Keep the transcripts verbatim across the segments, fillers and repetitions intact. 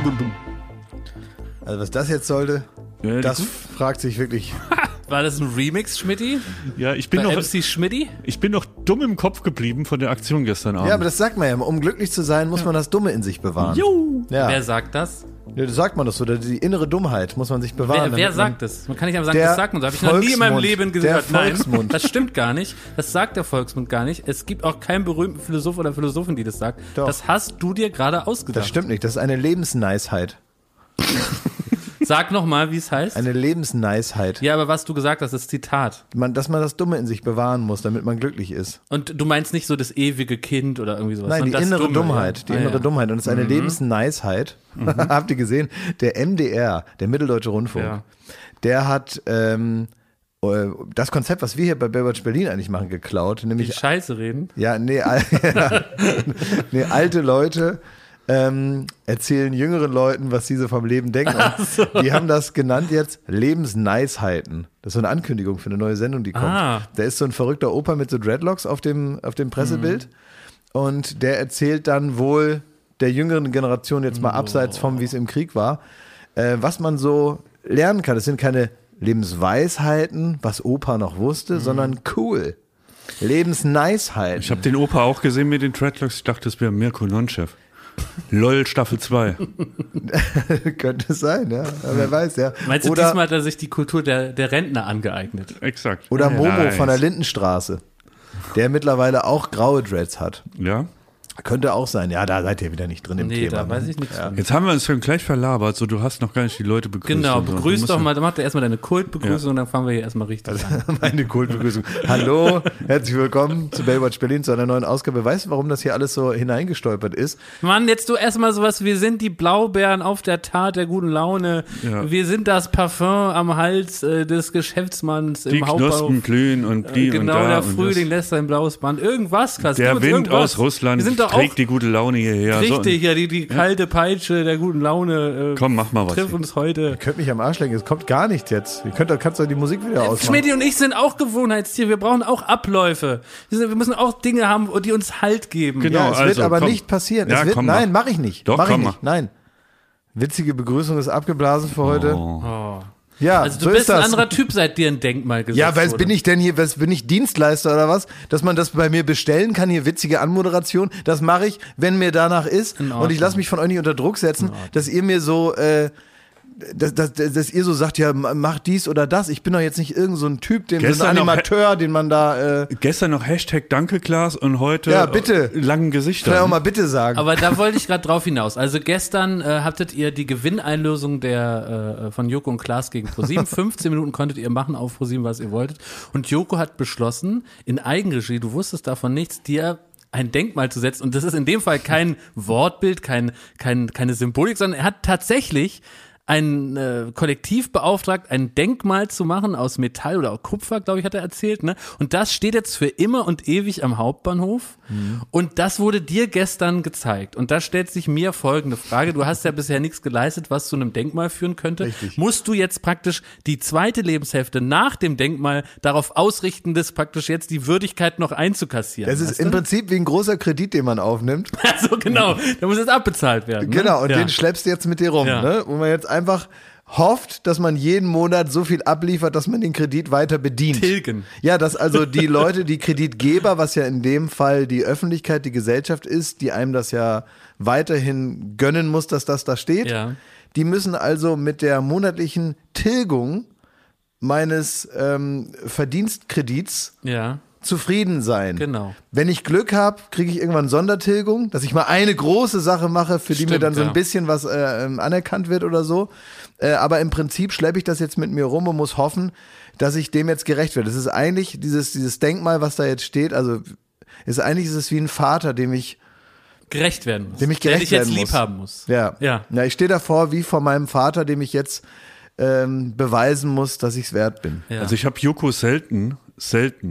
Also was das jetzt sollte, Ja, das gut. fragt sich wirklich. War das ein Remix, Schmidti? Ja, ich bin Bei noch, M C Schmidti? ich bin noch dumm im Kopf geblieben von der Aktion gestern Abend. Ja, aber das sagt man ja, um glücklich zu sein, muss man das Dumme in sich bewahren. Jo. Ja. Wer sagt das? Ja, das sagt man das so, die innere Dummheit muss man sich bewahren. Wer, wer damit man- sagt das? Man kann nicht einfach sagen, Der das sagt man so. Habe ich noch nie in meinem Volksmund. Leben Der gehört. Nein, Volksmund. das stimmt gar nicht. Das sagt der Volksmund gar nicht. Es gibt auch keinen berühmten Philosoph oder Philosophin, die das sagt. Doch. Das hast du dir gerade ausgedacht. Das stimmt nicht, das ist eine Lebensneisheit. Sag nochmal, wie es heißt. Eine Lebensneisheit. Ja, aber was du gesagt hast, ist Zitat. Man, dass man das Dumme in sich bewahren muss, damit man glücklich ist. Und du meinst nicht so das ewige Kind oder irgendwie sowas. Nein, die sondern das innere Dumme, Dummheit. ja. Die Ah, innere ja. Dummheit. Und es ist eine Lebensneisheit. Habt ihr gesehen? Der M D R, der Mitteldeutsche Rundfunk, Ja. der hat ähm, äh, das Konzept, was wir hier bei Baywatch Berlin eigentlich machen, geklaut. Die Nämlich, Scheiße reden. ja, nee, al nee, alte Leute ähm, erzählen jüngeren Leuten, was diese vom Leben denken. Und die haben das genannt jetzt Lebensneisheiten. Das ist so eine Ankündigung für eine neue Sendung, die kommt. Ah. Da ist so ein verrückter Opa mit so Dreadlocks auf dem, auf dem Pressebild. Und der erzählt dann wohl der jüngeren Generation, jetzt mal abseits vom, wie es im Krieg war, äh, was man so lernen kann. Das sind keine Lebensweisheiten, was Opa noch wusste, sondern cool. Lebensneisheiten. Ich habe den Opa auch gesehen mit den Dreadlocks. Ich dachte, das wäre Mirko Nonchef. LOL Staffel zwei. Könnte es sein, ja. Aber wer weiß, ja. Meinst du, oder diesmal hat er sich die Kultur der, der Rentner angeeignet? Exakt. oder Momo Nice. von der Lindenstraße, der mittlerweile auch graue Dreads hat. Ja. Könnte auch sein. Ja, da seid ihr wieder nicht drin im Nee, Thema. da weiß ich nichts von. Jetzt haben wir uns schon gleich verlabert, so du hast noch gar nicht die Leute begrüßt. Genau, und so. Du begrüß musst doch ja- mal, dann macht er erstmal deine Kultbegrüßung und dann fangen wir hier erstmal richtig an. Meine Kultbegrüßung. Hallo, herzlich willkommen zu Baywatch Berlin, zu einer neuen Ausgabe. Weißt du, warum das hier alles so hineingestolpert ist? Mann, jetzt du erstmal sowas, wir sind die Blaubeeren auf der Tat der guten Laune. Ja. Wir sind das Parfum am Hals äh, des Geschäftsmanns Die im Hauptbahnhof. Knospen glühen und die und Genau, da. der und Frühling das. lässt sein blaues Band. Irgendwas, krass. Der gib uns Wind irgendwas. aus Russland Wir sind doch trägt auch die gute Laune hierher. richtig, So, ja, die, die kalte Peitsche der guten Laune. Äh, komm, mach mal was. Triff uns heute. Ihr könnt mich am Arsch lenken, es kommt gar nichts jetzt. Ihr könnt, kannst doch die Musik wieder ausmachen. Schmidti und ich sind auch Gewohnheitstiere. Wir brauchen auch Abläufe. Wir, sind, wir müssen auch Dinge haben, die uns Halt geben. Genau. Ja, es also, wird aber komm. nicht passieren. Ja, es wird, komm, nein, mach. mache ich nicht. Doch, mach komm, ich nicht. Nein. Witzige Begrüßung ist abgeblasen für heute. Oh. Ja, Also du so bist ist das. ein anderer Typ, seit dir ein Denkmal gesetzt Ja, was wurde. bin ich denn hier, was bin ich Dienstleister oder was? Dass man das bei mir bestellen kann, hier witzige Anmoderation, das mache ich, wenn mir danach ist. In Und ich Ordnung. lasse mich von euch nicht unter Druck setzen, dass ihr mir so, äh, dass, dass, dass ihr so sagt, ja, mach dies oder das. Ich bin doch jetzt nicht irgend so ein Typ, den, so Gestern ein noch- Animateur, den man da, äh, Gestern noch Hashtag Danke Klaas und heute Ja, bitte. äh, langen vielleicht auch Gesichtern. mal bitte sagen. Aber da wollte ich gerade drauf hinaus. Also gestern äh, hattet ihr die Gewinneinlösung der äh, von Joko und Klaas gegen ProSieben. fünfzehn Minuten konntet ihr machen auf ProSieben, was ihr wolltet. Und Joko hat beschlossen, in Eigenregie, du wusstest davon nichts, dir ein Denkmal zu setzen. Und das ist in dem Fall kein Wortbild, kein, kein, keine Symbolik, sondern er hat tatsächlich ein äh, Kollektiv beauftragt, ein Denkmal zu machen aus Metall oder auch Kupfer, glaube ich, hat er erzählt, ne? Und das steht jetzt für immer und ewig am Hauptbahnhof. Und das wurde dir gestern gezeigt. Und da stellt sich mir folgende Frage. Du hast ja bisher nichts geleistet, was zu einem Denkmal führen könnte. Richtig. Musst du jetzt praktisch die zweite Lebenshälfte nach dem Denkmal darauf ausrichten, das praktisch jetzt die Würdigkeit noch einzukassieren? Es ist weißt im du? Prinzip wie ein großer Kredit, den man aufnimmt. Also genau, da muss jetzt abbezahlt werden. Ne? Genau, und ja. den schleppst du jetzt mit dir rum, Ja. ne? Wo man jetzt einfach hofft, dass man jeden Monat so viel abliefert, dass man den Kredit weiter bedient. Tilgen. Ja, dass also die Leute, die Kreditgeber, was ja in dem Fall die Öffentlichkeit, die Gesellschaft ist, die einem das ja weiterhin gönnen muss, dass das da steht, Ja. die müssen also mit der monatlichen Tilgung meines ähm, Verdienstkredits Ja, zufrieden sein. genau. Wenn ich Glück habe, kriege ich irgendwann Sondertilgung, dass ich mal eine große Sache mache, für die mir Stimmt, dann so ein ja. bisschen was äh, ähm, anerkannt wird oder so. Äh, aber im Prinzip schleppe ich das jetzt mit mir rum und muss hoffen, dass ich dem jetzt gerecht werde. Das ist eigentlich dieses, dieses Denkmal, was da jetzt steht, also ist eigentlich ist es wie ein Vater, dem ich, Gerecht werden muss. dem ich Der gerecht dich jetzt werden lieb muss. haben muss. Ja. Ja. ja ich stehe davor wie vor meinem Vater, dem ich jetzt ähm, beweisen muss, dass ich es wert bin. Ja. Also ich habe Joko selten, selten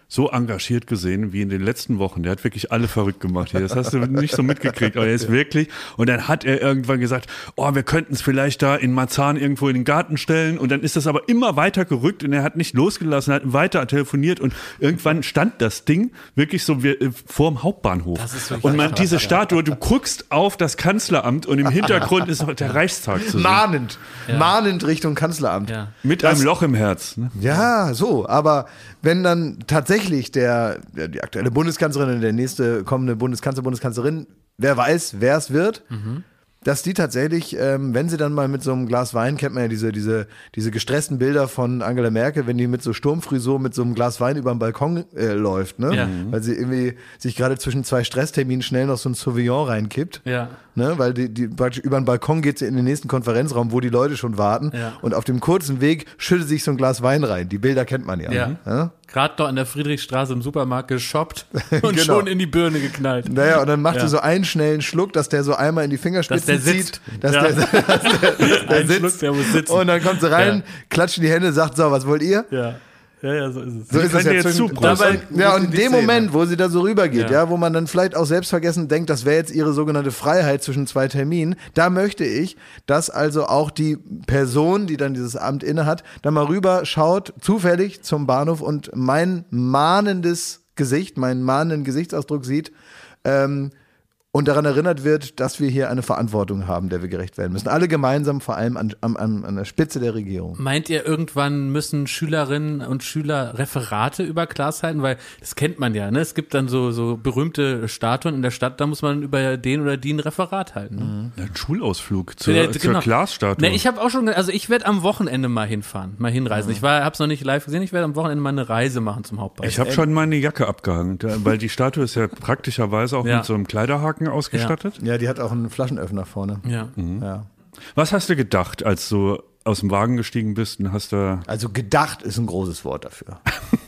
so engagiert gesehen wie in den letzten Wochen. Der hat wirklich alle verrückt gemacht hier. Das hast du nicht so mitgekriegt, aber er ist wirklich. Und dann hat er irgendwann gesagt, oh, wir könnten es vielleicht da in Marzahn irgendwo in den Garten stellen. Und dann ist das aber immer weiter gerückt und er hat nicht losgelassen, hat weiter telefoniert und irgendwann stand das Ding wirklich so wie, äh, vorm Hauptbahnhof. Das ist wirklich und man, krass, diese ja. Statue, du guckst auf das Kanzleramt und im Hintergrund ist noch der Reichstag zu sehen. Mahnend. Ja. Mahnend Richtung Kanzleramt. Ja. Mit Das- einem Loch im Herz. Ne? Ja, so, aber wenn dann tatsächlich der, der die aktuelle Bundeskanzlerin und der nächste kommende Bundeskanzler, Bundeskanzlerin, wer weiß, wer es wird, Mhm. dass die tatsächlich, ähm, wenn sie dann mal mit so einem Glas Wein, kennt man ja diese, diese, diese gestressten Bilder von Angela Merkel, wenn die mit so Sturmfrisur mit so einem Glas Wein über den Balkon äh, läuft, ne? Ja. Weil sie irgendwie sich gerade zwischen zwei Stressterminen schnell noch so ein Sauvignon reinkippt. Ja. Ne, weil die, die praktisch über den Balkon geht sie in den nächsten Konferenzraum, wo die Leute schon warten. Ja. Und auf dem kurzen Weg schüttet sich so ein Glas Wein rein. Die Bilder kennt man ja. Ja. Ja? Gerade doch an der Friedrichstraße im Supermarkt geshoppt und Genau. schon in die Birne geknallt. Naja, und dann macht Ja. sie so einen schnellen Schluck, dass der so einmal in die Fingerspitzen Dass der sitzt. zieht. Dass Ja. der, dass der, der Ein sitzt. Schluck, der muss sitzen. Und dann kommt sie rein, Ja. klatscht in die Hände, sagt, so, was wollt ihr? Ja. Ja, ja, so ist es. So Die ist es kann ja dir jetzt zwischen, zubrüsten. dabei, ja, und in die dem Szene. Moment, wo sie da so rübergeht, Ja. ja, wo man dann vielleicht auch selbstvergessen denkt, das wäre jetzt ihre sogenannte Freiheit zwischen zwei Terminen, da möchte ich, dass also auch die Person, die dann dieses Amt innehat, da mal rüber schaut, zufällig zum Bahnhof und mein mahnendes Gesicht, meinen mahnenden Gesichtsausdruck sieht, ähm, und daran erinnert wird, dass wir hier eine Verantwortung haben, der wir gerecht werden müssen. Alle gemeinsam, vor allem an, an, an der Spitze der Regierung. Meint ihr, irgendwann müssen Schülerinnen und Schüler Referate über Klaas halten? Weil das kennt man ja, ne? Es gibt dann so, so berühmte Statuen in der Stadt, da muss man über den oder die ein Referat halten. Ne? Ein Schulausflug zur, Ja, zur genau. Glasstatue. Ne, ich habe auch schon, also ich werde am Wochenende mal hinfahren, mal hinreisen. Ich war, hab's noch nicht live gesehen, ich werde am Wochenende mal eine Reise machen zum Hauptbahnhof. Ich habe schon meine Jacke abgehangen, da- weil die Statue ist ja praktischerweise auch Ja. mit so einem Kleiderhaken ausgestattet. Ja, die hat auch einen Flaschenöffner vorne. Ja. Ja. Was hast du gedacht, als du aus dem Wagen gestiegen bist und hast da... Also gedacht ist ein großes Wort dafür.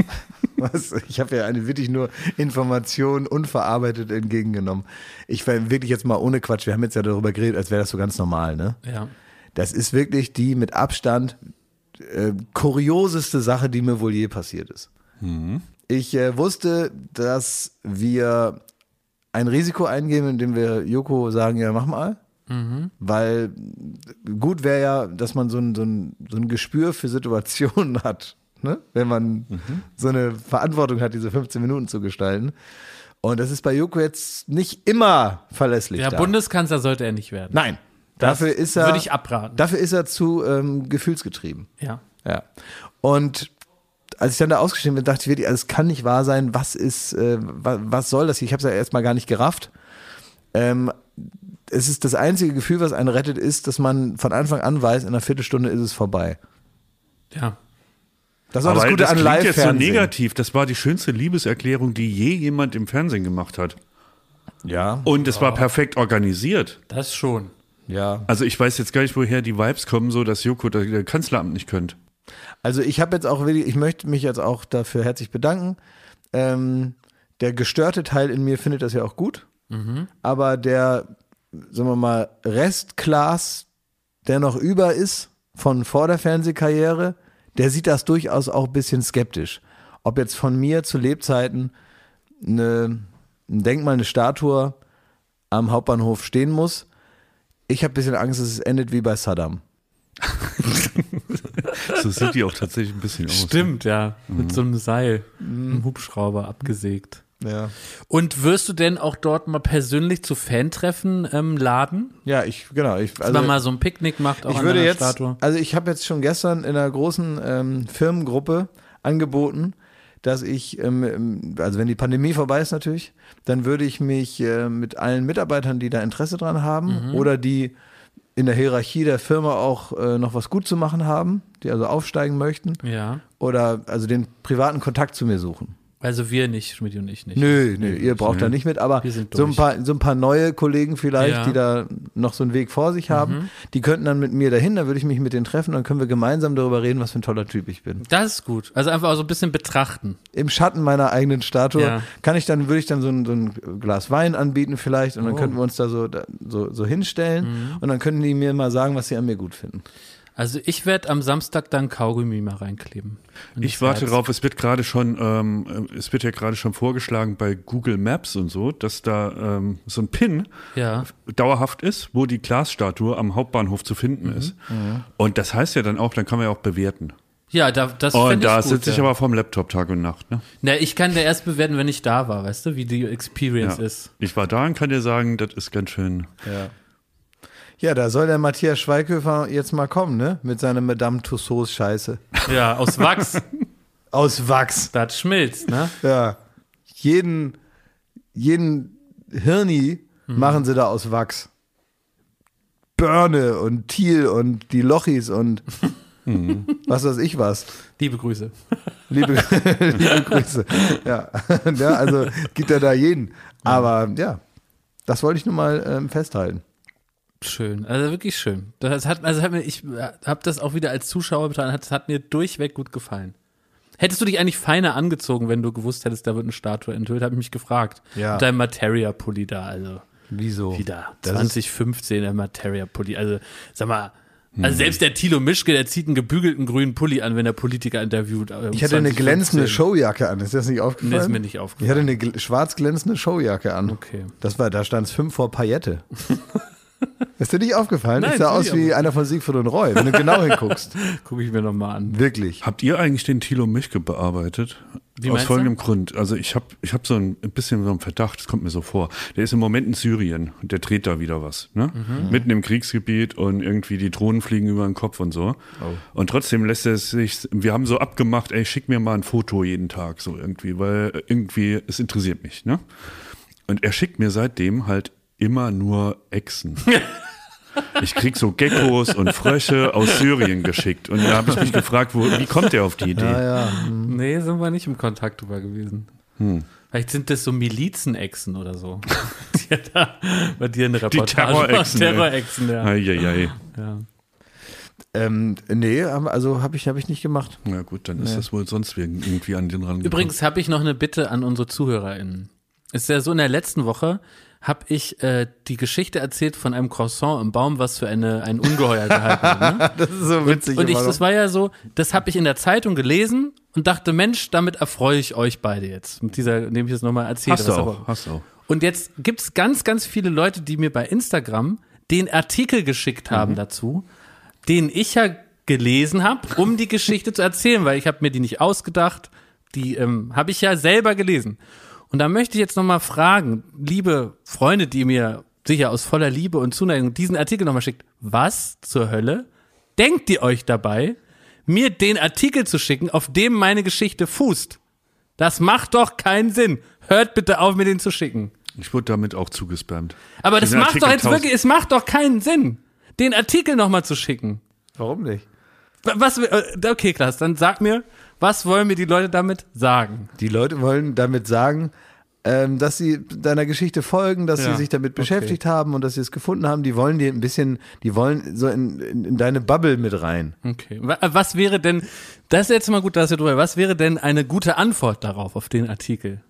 Was? Ich habe ja eine wirklich nur Information unverarbeitet entgegengenommen. Ich war wirklich jetzt mal ohne Quatsch, wir haben jetzt ja darüber geredet, als wäre das so ganz normal, ne? Ja. Das ist wirklich die mit Abstand äh, kurioseste Sache, die mir wohl je passiert ist. Ich äh, wusste, dass wir ein Risiko eingehen, indem wir Joko sagen, ja, mach mal. Mhm. Weil gut wäre ja, dass man so ein, so, ein, so ein Gespür für Situationen hat, ne? Wenn man Mhm. so eine Verantwortung hat, diese fünfzehn Minuten zu gestalten. Und das ist bei Joko jetzt nicht immer verlässlich. Der da. Bundeskanzler sollte er nicht werden. Nein, Das dafür ist er, würde ich abraten. dafür ist er zu ähm, gefühlsgetrieben. Ja. Ja. Und als ich dann da ausgestiegen bin, dachte ich wirklich, also es kann nicht wahr sein, was ist, äh, was, was soll das hier? Ich habe es ja erstmal gar nicht gerafft. Ähm, es ist das einzige Gefühl, was einen rettet, ist, dass man von Anfang an weiß, in einer Viertelstunde ist es vorbei. Ja. Das ist auch Aber das Gute das an klingt jetzt so Live-Fernsehen. negativ. Das war die schönste Liebeserklärung, die je jemand im Fernsehen gemacht hat. Ja, Und es war perfekt organisiert. Das schon. ja. Also ich weiß jetzt gar nicht, woher die Vibes kommen, so dass Joko das Kanzleramt nicht könnte. Also ich habe jetzt auch wirklich, ich möchte mich jetzt auch dafür herzlich bedanken. Ähm, der gestörte Teil in mir findet das ja auch gut. Aber der, sagen wir mal, Restklaas, der noch über ist von vor der Fernsehkarriere, der sieht das durchaus auch ein bisschen skeptisch. Ob jetzt von mir zu Lebzeiten eine, ein Denkmal, eine Statue am Hauptbahnhof stehen muss. Ich habe ein bisschen Angst, dass es endet wie bei Saddam. So sieht die auch tatsächlich ein bisschen aus. Stimmt, ja. Mit so einem Seil, einem Hubschrauber abgesägt. Ja. Und wirst du denn auch dort mal persönlich zu Fantreffen ähm, laden? Ja, ich, genau. Ich, Dass man mal so ein Picknick macht, auch ich an würde einer jetzt, Statue? also ich habe jetzt schon gestern in einer großen ähm, Firmengruppe angeboten, dass ich, ähm, also wenn die Pandemie vorbei ist natürlich, dann würde ich mich äh, mit allen Mitarbeitern, die da Interesse dran haben oder die in der Hierarchie der Firma auch äh, noch was gut zu machen haben, die also aufsteigen möchten Ja. oder also den privaten Kontakt zu mir suchen. Also wir nicht, Schmidt und ich nicht. Nö, nö, ihr braucht nö. da nicht mit, aber Wir sind so ein, durch. paar, so ein paar neue Kollegen vielleicht, Ja. die da noch so einen Weg vor sich haben, die könnten dann mit mir dahin, dann würde ich mich mit denen treffen, dann können wir gemeinsam darüber reden, was für ein toller Typ ich bin. Das ist gut. Also einfach so ein bisschen betrachten. Im Schatten meiner eigenen Statue Ja. kann ich dann, würde ich dann so ein, so ein Glas Wein anbieten vielleicht und dann Oh. könnten wir uns da so, da, so, so hinstellen und dann können die mir mal sagen, was sie an mir gut finden. Also ich werde am Samstag dann Kaugummi mal reinkleben. Ich warte drauf, es wird gerade schon, ähm, es wird ja gerade schon vorgeschlagen bei Google Maps und so, dass da ähm, so ein Pin Ja. dauerhaft ist, wo die Glasstatue am Hauptbahnhof zu finden ist. Mhm. Und das heißt ja dann auch, dann kann man ja auch bewerten. Ja, da, das Und fänd ich da gut, sitze ich ja. aber vorm Laptop Tag und Nacht. Ne? Na, ich kann dir erst bewerten, wenn ich da war, weißt du, wie die Experience Ja. ist. Ich war da und kann dir sagen, das ist ganz schön. Ja. Ja, da soll der Matthias Schweighöfer jetzt mal kommen, ne? Mit seiner Madame Tussauds Scheiße. Ja, aus Wachs. Aus Wachs. Das schmilzt, ne? Ja. Jeden, jeden Hirni Mhm. machen sie da aus Wachs. Börne und Thiel und die Lochis und was weiß ich was. Liebe Grüße. Liebe, liebe Grüße. Ja. Ja, also gibt ja da jeden. Aber ja, das wollte ich nur mal ähm, festhalten. Schön, also wirklich schön. Das hat, also hat mir, ich habe das auch wieder als Zuschauer betrachtet, das hat mir durchweg gut gefallen. Hättest du dich eigentlich feiner angezogen, wenn du gewusst hättest, da wird eine Statue enthüllt, habe ich mich gefragt. Ja. Mit deinem Materia-Pulli da, also Wieso? wieder Das zwanzig fünfzehn der Materia-Pulli, also sag mal, also selbst der Thilo Mischke, der zieht einen gebügelten grünen Pulli an, wenn er Politiker interviewt. äh, um Ich hatte eine zwanzig glänzende fünfzehn. Showjacke an. Ist dir das nicht aufgefallen? Nee, ist mir nicht Ich aufgefallen. hatte eine gl- schwarz glänzende Showjacke an. Okay. Das war, da stand es fünf vor Paillette. Ist dir nicht aufgefallen? Nein, ich sah ist mir aus nicht wie aufgefallen. einer von Siegfried und Roy, wenn du genau hinguckst. Gucke ich mir nochmal an. Wirklich. Habt ihr eigentlich den Thilo Mischke bearbeitet? Wie Aus meinst folgendem Grund. Also ich habe ich hab so ein bisschen so einen Verdacht, das kommt mir so vor. Der ist im Moment in Syrien und der dreht da wieder was. Ne? Mhm. Mitten im Kriegsgebiet und irgendwie die Drohnen fliegen über den Kopf und so. Und trotzdem lässt er es sich, wir haben so abgemacht, ey, schick mir mal ein Foto jeden Tag so irgendwie, weil irgendwie, es interessiert mich. Ne? Und er schickt mir seitdem halt immer nur Echsen. Ich krieg so Geckos und Frösche aus Syrien geschickt. Und da habe ich mich gefragt, wo, wie kommt der auf die Idee? Ja, ja. Nee, sind wir nicht im Kontakt drüber gewesen. Hm. Vielleicht sind das so Milizenechsen oder so. Die hat da bei dir eine Reportage. Terrorechsen, ey. Terrorechsen, ja. Eieiei. ja. Ähm, nee, aber- also habe ich, hab ich nicht gemacht. Na gut, dann ist das wohl sonst irgendwie an den ran. Übrigens habe ich noch eine Bitte an unsere ZuhörerInnen. Es ist ja so, in der letzten Woche habe ich äh, die Geschichte erzählt von einem Croissant im Baum, was für eine, ein Ungeheuer gehalten wird. Ne? Das ist so witzig. Und ich, immer das noch. war ja so, das habe ich in der Zeitung gelesen und dachte, Mensch, damit erfreue ich euch beide jetzt. Mit dieser, indem ich das nochmal erzähle. Hast du was auch, aber- hast du auch. Und jetzt gibt's ganz, ganz viele Leute, die mir bei Instagram den Artikel geschickt haben dazu, den ich ja gelesen habe, um die Geschichte zu erzählen, weil ich habe mir die nicht ausgedacht, die ähm, habe ich ja selber gelesen. Und da möchte ich jetzt nochmal fragen, liebe Freunde, die mir sicher aus voller Liebe und Zuneigung diesen Artikel nochmal schickt, was zur Hölle denkt ihr euch dabei, mir den Artikel zu schicken, auf dem meine Geschichte fußt? Das macht doch keinen Sinn. Hört bitte auf, mir den zu schicken. Ich wurde damit auch zugespammt. Aber das Diesen macht Artikel doch jetzt tausend- wirklich, es macht doch keinen Sinn, den Artikel nochmal zu schicken. Warum nicht? Was, äh, okay, Klaas, dann sag mir, was wollen mir die Leute damit sagen? Die Leute wollen damit sagen, ähm, dass sie deiner Geschichte folgen, dass Ja, sie sich damit beschäftigt haben und dass sie es gefunden haben. Die wollen dir ein bisschen, die wollen so in, in, in deine Bubble mit rein. Okay. Wa- Was wäre denn, das ist jetzt mal gut, dass wir drüber, was wäre denn eine gute Antwort darauf, auf den Artikel?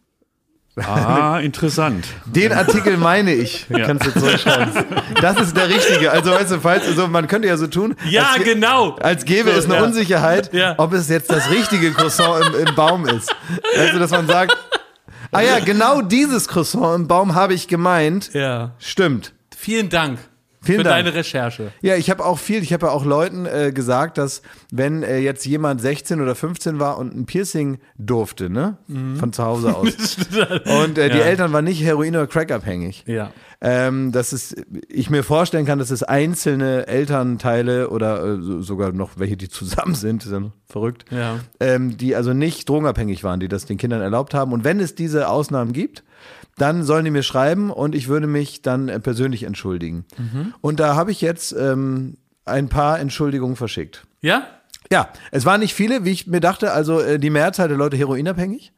Ah, interessant. Den Artikel meine ich. Ja. Kannst du zurückschauen. Das ist der richtige. Also weißt du, falls so, man könnte ja so tun, Ja, als, ge- genau. als gäbe So, es eine ja. Unsicherheit, Ja. ob es jetzt das richtige Croissant im, im Baum ist. Also, dass man sagt, ah ja, genau dieses Croissant im Baum habe ich gemeint. Ja. Stimmt. Vielen Dank Vielen für Dank. deine Recherche. Ja, ich habe auch viel, ich habe ja auch Leuten äh, gesagt, dass wenn äh, jetzt jemand sechzehn oder fünfzehn war und ein Piercing durfte, ne, von zu Hause aus, und äh, die Ja. Eltern waren nicht Heroin- oder Crack-abhängig, Ja. ähm, dass es, ich mir vorstellen kann, dass es einzelne Elternteile oder äh, so, sogar noch welche, die zusammen sind, ist ja noch verrückt, Ja. ähm, die also nicht drogenabhängig waren, die das den Kindern erlaubt haben. Und wenn es diese Ausnahmen gibt, dann sollen die mir schreiben und ich würde mich dann äh, persönlich entschuldigen. Und da habe ich jetzt ähm, ein paar Entschuldigungen verschickt. Ja? Ja, es waren nicht viele, wie ich mir dachte, also äh, die Mehrzahl der Leute heroinabhängig.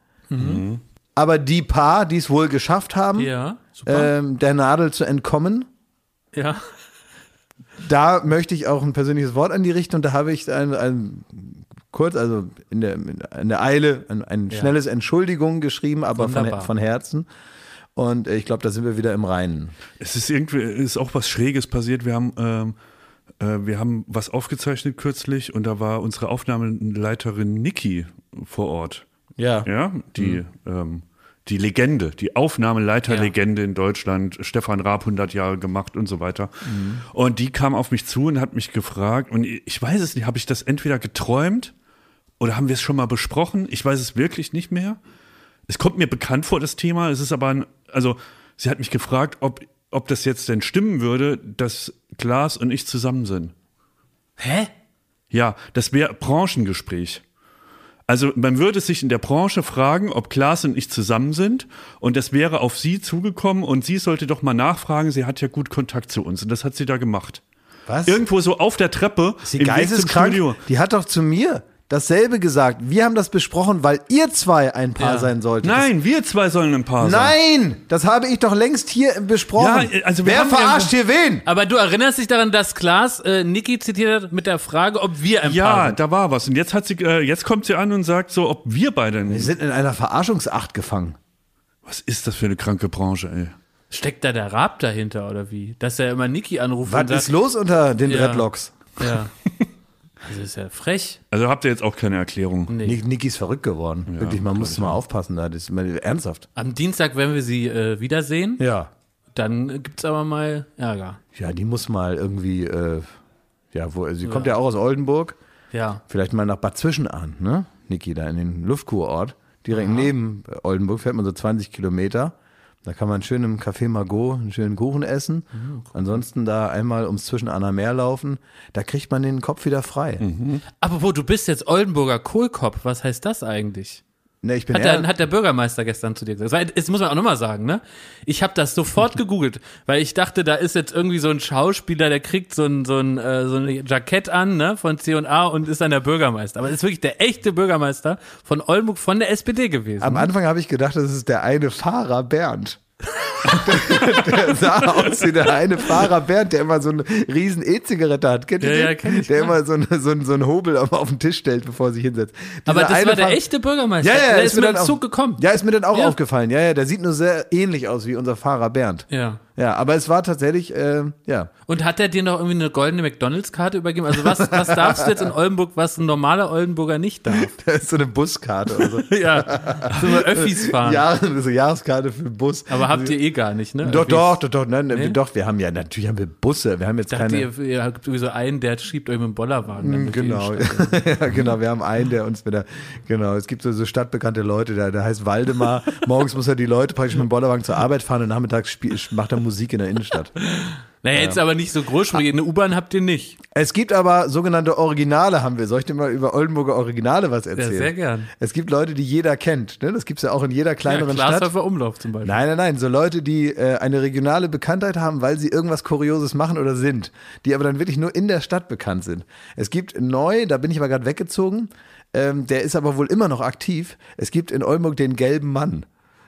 Aber die paar, die es wohl geschafft haben, Ja. Super. ähm, der Nadel zu entkommen, ja. da möchte ich auch ein persönliches Wort an die richten und da habe ich ein, ein kurz, also in der, in der Eile, ein, ein Ja. schnelles Entschuldigung geschrieben, aber von, Wunderbar. von Herzen. Und äh, ich glaube, da sind wir wieder im Reinen. Es ist irgendwie, ist auch was Schräges passiert. Wir haben ähm, äh, wir haben was aufgezeichnet kürzlich und da war unsere Aufnahmeleiterin Niki vor Ort. Ja. Ja, die, mhm. ähm, die Legende, die Aufnahmeleiterlegende ja. in Deutschland, Stefan Raab hundert Jahre gemacht und so weiter. Mhm. Und die kam auf mich zu und hat mich gefragt, und ich weiß es nicht, habe ich das entweder geträumt oder haben wir es schon mal besprochen? Ich weiß es wirklich nicht mehr. Es kommt mir bekannt vor, das Thema. Es ist aber, ein, also sie hat mich gefragt, ob, ob das jetzt denn stimmen würde, dass Klaas und ich zusammen sind. Hä? Ja, das wäre Branchengespräch. Also man würde sich in der Branche fragen, ob Klaas und ich zusammen sind, und das wäre auf sie zugekommen und sie sollte doch mal nachfragen, sie hat ja gut Kontakt zu uns, und das hat sie da gemacht. Was? Irgendwo so auf der Treppe. Ist sie geisteskrank? Die hat doch zu mir dasselbe gesagt. Wir haben das besprochen, weil ihr zwei ein Paar Ja. sein solltet. Nein, wir zwei sollen ein Paar sein. Nein, das habe ich doch längst hier besprochen. Ja, also wir Wer haben verarscht hier wen? Aber du erinnerst dich daran, dass Klaas äh, Niki zitiert hat mit der Frage, ob wir ein Paar Ja, sind. da war was. Und jetzt hat sie, äh, jetzt kommt sie an und sagt so, ob wir beide. Wir sind in einer Verarschungsacht gefangen. Was ist das für eine kranke Branche, ey? Steckt da der Raab dahinter oder wie? Dass er immer Niki anruft Was und sagt, ist los unter den Ja. Dreadlocks? Ja. Das ist ja frech. Also habt ihr jetzt auch keine Erklärung? Nee. Nick, Niki ist verrückt geworden. Ja, Wirklich, man glaub muss ich mal auch. aufpassen da. Das ist mal ernsthaft. Am Dienstag, wenn wir sie äh, wiedersehen, Ja. dann gibt's aber mal Ärger. Ja, die muss mal irgendwie, äh, ja, wo, sie kommt ja auch aus Oldenburg. Ja. Vielleicht mal nach Bad Zwischenahn, ne? Niki, da in den Luftkurort. Direkt neben Oldenburg fährt man so zwanzig Kilometer. Da kann man schön im Café Margot einen schönen Kuchen essen. Mhm, cool. Ansonsten da einmal ums Zwischenahner Meer laufen. Da kriegt man den Kopf wieder frei. Mhm. Apropos, du bist jetzt Oldenburger Kohlkopf. Was heißt das eigentlich? Ne, ich bin Hat eher, der, hat der Bürgermeister gestern zu dir gesagt. Weil, das muss man auch nochmal sagen, ne? Ich habe das sofort gegoogelt, weil ich dachte, da ist jetzt irgendwie so ein Schauspieler, der kriegt so ein, so ein, äh, so ein Jackett an, ne, von C und A und ist dann der Bürgermeister. Aber das ist wirklich der echte Bürgermeister von Oldenburg von der S P D gewesen. am Anfang habe ich gedacht, das ist der eine Fahrer Bernd. der, der sah aus wie der eine Fahrer Bernd, der immer so eine riesen E-Zigarette hat. Kennt ihr Ja, den? ja, kenn ich, der ja. immer so, eine, so, einen, so einen Hobel auf, auf den Tisch stellt, bevor er sich hinsetzt. Aber Dieser das eine war der Fahr- echte Bürgermeister. Ja, ja, der ist ist mir mit dann dem auch- Zug gekommen. Ja, ist mir dann auch Ja. aufgefallen. Ja, ja, der sieht nur sehr ähnlich aus wie unser Fahrer Bernd. Ja. Ja, aber es war tatsächlich, äh, ja. Und hat er dir noch irgendwie eine goldene McDonalds-Karte übergeben? Also was, was darfst du jetzt in Oldenburg, was ein normaler Oldenburger nicht darf? Da ist so eine Buskarte oder so. Ja, so eine Öffis fahren. Jahr, so Jahreskarte für den Bus. Aber habt ihr eh gar nicht, ne? Doch, Öffis. doch, doch, doch, nein, Nee? doch, wir haben ja, natürlich haben wir Busse, wir haben jetzt Dachte keine. ihr, ihr habt irgendwie so einen, der schiebt euch mit dem Bollerwagen. dann durch die Genau, Innenstadt. ja, genau, wir haben einen, der uns wieder, genau, es gibt so, so stadtbekannte Leute, der, der heißt Waldemar, morgens muss er die Leute praktisch mit dem Bollerwagen zur Arbeit fahren und nachmittags spiel, macht er Musik in der Innenstadt. Naja, jetzt aber nicht so großsprachig. Eine U-Bahn habt ihr nicht. Es gibt aber sogenannte Originale, haben wir. Soll ich dir mal über Oldenburger Originale was erzählen? Ja, sehr gern. Es gibt Leute, die jeder kennt, ne? Das gibt's ja auch in jeder kleineren ja, Stadt. Glashäufer Umlauf zum Beispiel. Nein, nein, nein, so Leute, die äh, eine regionale Bekanntheit haben, weil sie irgendwas Kurioses machen oder sind, die aber dann wirklich nur in der Stadt bekannt sind. Es gibt neu, da bin ich aber gerade weggezogen, ähm, der ist aber wohl immer noch aktiv. Es gibt in Oldenburg den gelben Mann.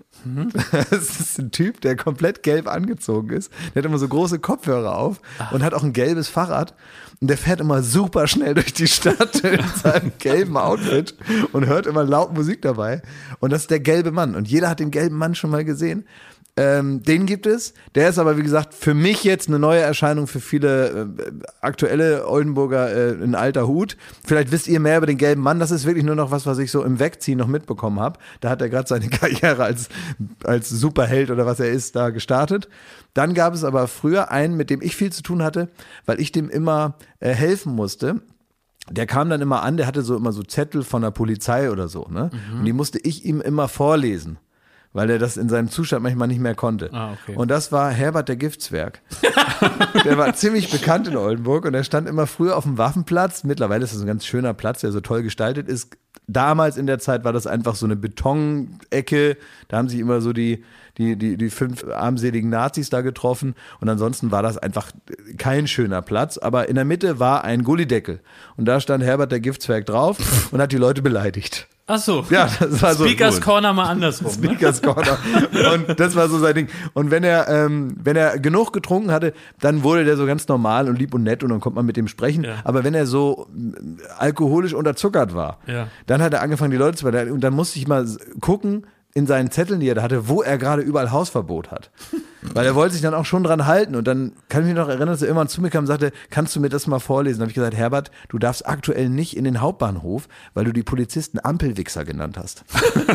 Das ist ein Typ, der komplett gelb angezogen ist. Der hat immer so große Kopfhörer auf und hat auch ein gelbes Fahrrad. Und der fährt immer super schnell durch die Stadt in seinem gelben Outfit und hört immer laut Musik dabei. Und das ist der gelbe Mann. Und jeder hat den gelben Mann schon mal gesehen. Ähm, den gibt es. Der ist aber, wie gesagt, für mich jetzt eine neue Erscheinung, für viele äh, aktuelle Oldenburger äh, ein alter Hut. Vielleicht wisst ihr mehr über den gelben Mann. Das ist wirklich nur noch was, was ich so im Wegziehen noch mitbekommen habe. Da hat er gerade seine Karriere als, als Superheld oder was er ist, da gestartet. Dann gab es aber früher einen, mit dem ich viel zu tun hatte, weil ich dem immer äh, helfen musste. Der kam dann immer an, der hatte so immer so Zettel von der Polizei oder so, ne? Mhm. Und die musste ich ihm immer vorlesen, weil er das in seinem Zustand manchmal nicht mehr konnte. Ah, okay. Und das war Herbert der Giftswerk. Der war ziemlich bekannt in Oldenburg und er stand immer früher auf dem Waffenplatz. Mittlerweile ist das ein ganz schöner Platz, der so toll gestaltet ist. Damals in der Zeit war das einfach so eine Betonecke. Da haben sich immer so die, die, die, die fünf armseligen Nazis da getroffen. Und ansonsten war das einfach kein schöner Platz. Aber in der Mitte war ein Gullideckel. Und da stand Herbert der Giftswerk drauf und hat die Leute beleidigt. Ach so. Ja, das war so. Speakers gut. Corner mal andersrum. Ne? Speakers Corner. Und das war so sein Ding. Und wenn er, ähm, wenn er genug getrunken hatte, dann wurde der so ganz normal und lieb und nett und dann konnte man mit dem sprechen. Ja. Aber wenn er so äh, alkoholisch unterzuckert war, Ja. dann hat er angefangen, die Leute zu beleidigen. Und dann musste ich mal s- gucken, in seinen Zetteln, die er da hatte, wo er gerade überall Hausverbot hat. Weil er wollte sich dann auch schon dran halten. Und dann kann ich mich noch erinnern, dass er irgendwann zu mir kam und sagte, kannst du mir das mal vorlesen? Da habe ich gesagt, Herbert, du darfst aktuell nicht in den Hauptbahnhof, weil du die Polizisten Ampelwichser genannt hast.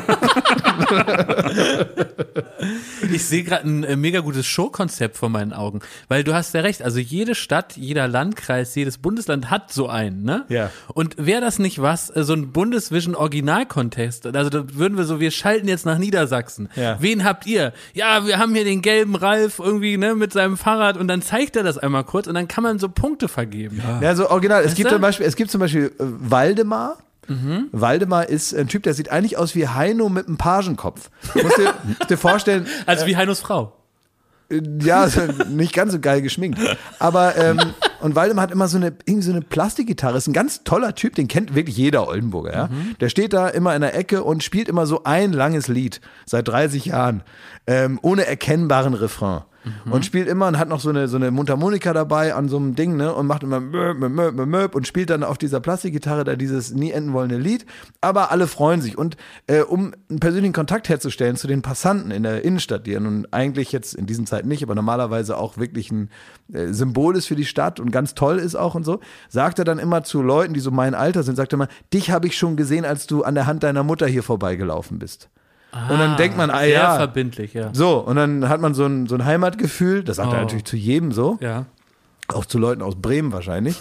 Ich sehe gerade ein äh, mega gutes Showkonzept vor meinen Augen. Weil du hast ja recht, also jede Stadt, jeder Landkreis, jedes Bundesland hat so einen, ne? Ja. Und wäre das nicht was, äh, so ein Bundesvision Original-Contest? Also da würden wir so, wir schalten jetzt nach Niedersachsen. Ja. Wen habt ihr? Ja, wir haben hier den gelben Ralf irgendwie, ne, mit seinem Fahrrad und dann zeigt er das einmal kurz und dann kann man so Punkte vergeben. Ja, ja so original. Es Weißt gibt du? zum Beispiel, es gibt zum Beispiel äh, Waldemar. Mhm. Waldemar ist ein Typ, der sieht eigentlich aus wie Heino mit einem Pagenkopf. Musst dir, musst dir vorstellen. Also wie Heinos Frau. Ja, ist nicht ganz so geil geschminkt. Aber, ähm, und Waldemar hat immer so eine, irgendwie so eine Plastikgitarre. Ist ein ganz toller Typ, den kennt wirklich jeder Oldenburger, ja. Mhm. Der steht da immer in der Ecke und spielt immer so ein langes Lied. Seit dreißig Jahren. Ähm, ohne erkennbaren Refrain. Mhm. Und spielt immer und hat noch so eine, so eine Mundharmonika dabei an so einem Ding, ne, und macht immer möp, möp, möp, möp und spielt dann auf dieser Plastikgitarre da dieses nie enden wollende Lied. Aber alle freuen sich. Und äh, um einen persönlichen Kontakt herzustellen zu den Passanten in der Innenstadt, die ja nun eigentlich jetzt in diesen Zeiten nicht, aber normalerweise auch wirklich ein äh, Symbol ist für die Stadt und ganz toll ist auch und so, sagt er dann immer zu Leuten, die so mein Alter sind, sagt er immer, dich habe ich schon gesehen, als du an der Hand deiner Mutter hier vorbeigelaufen bist. Ah, und dann denkt man, ah sehr ja. verbindlich, ja. So, und dann hat man so ein, so ein Heimatgefühl, das sagt Oh. er natürlich zu jedem so, Ja. auch zu Leuten aus Bremen wahrscheinlich.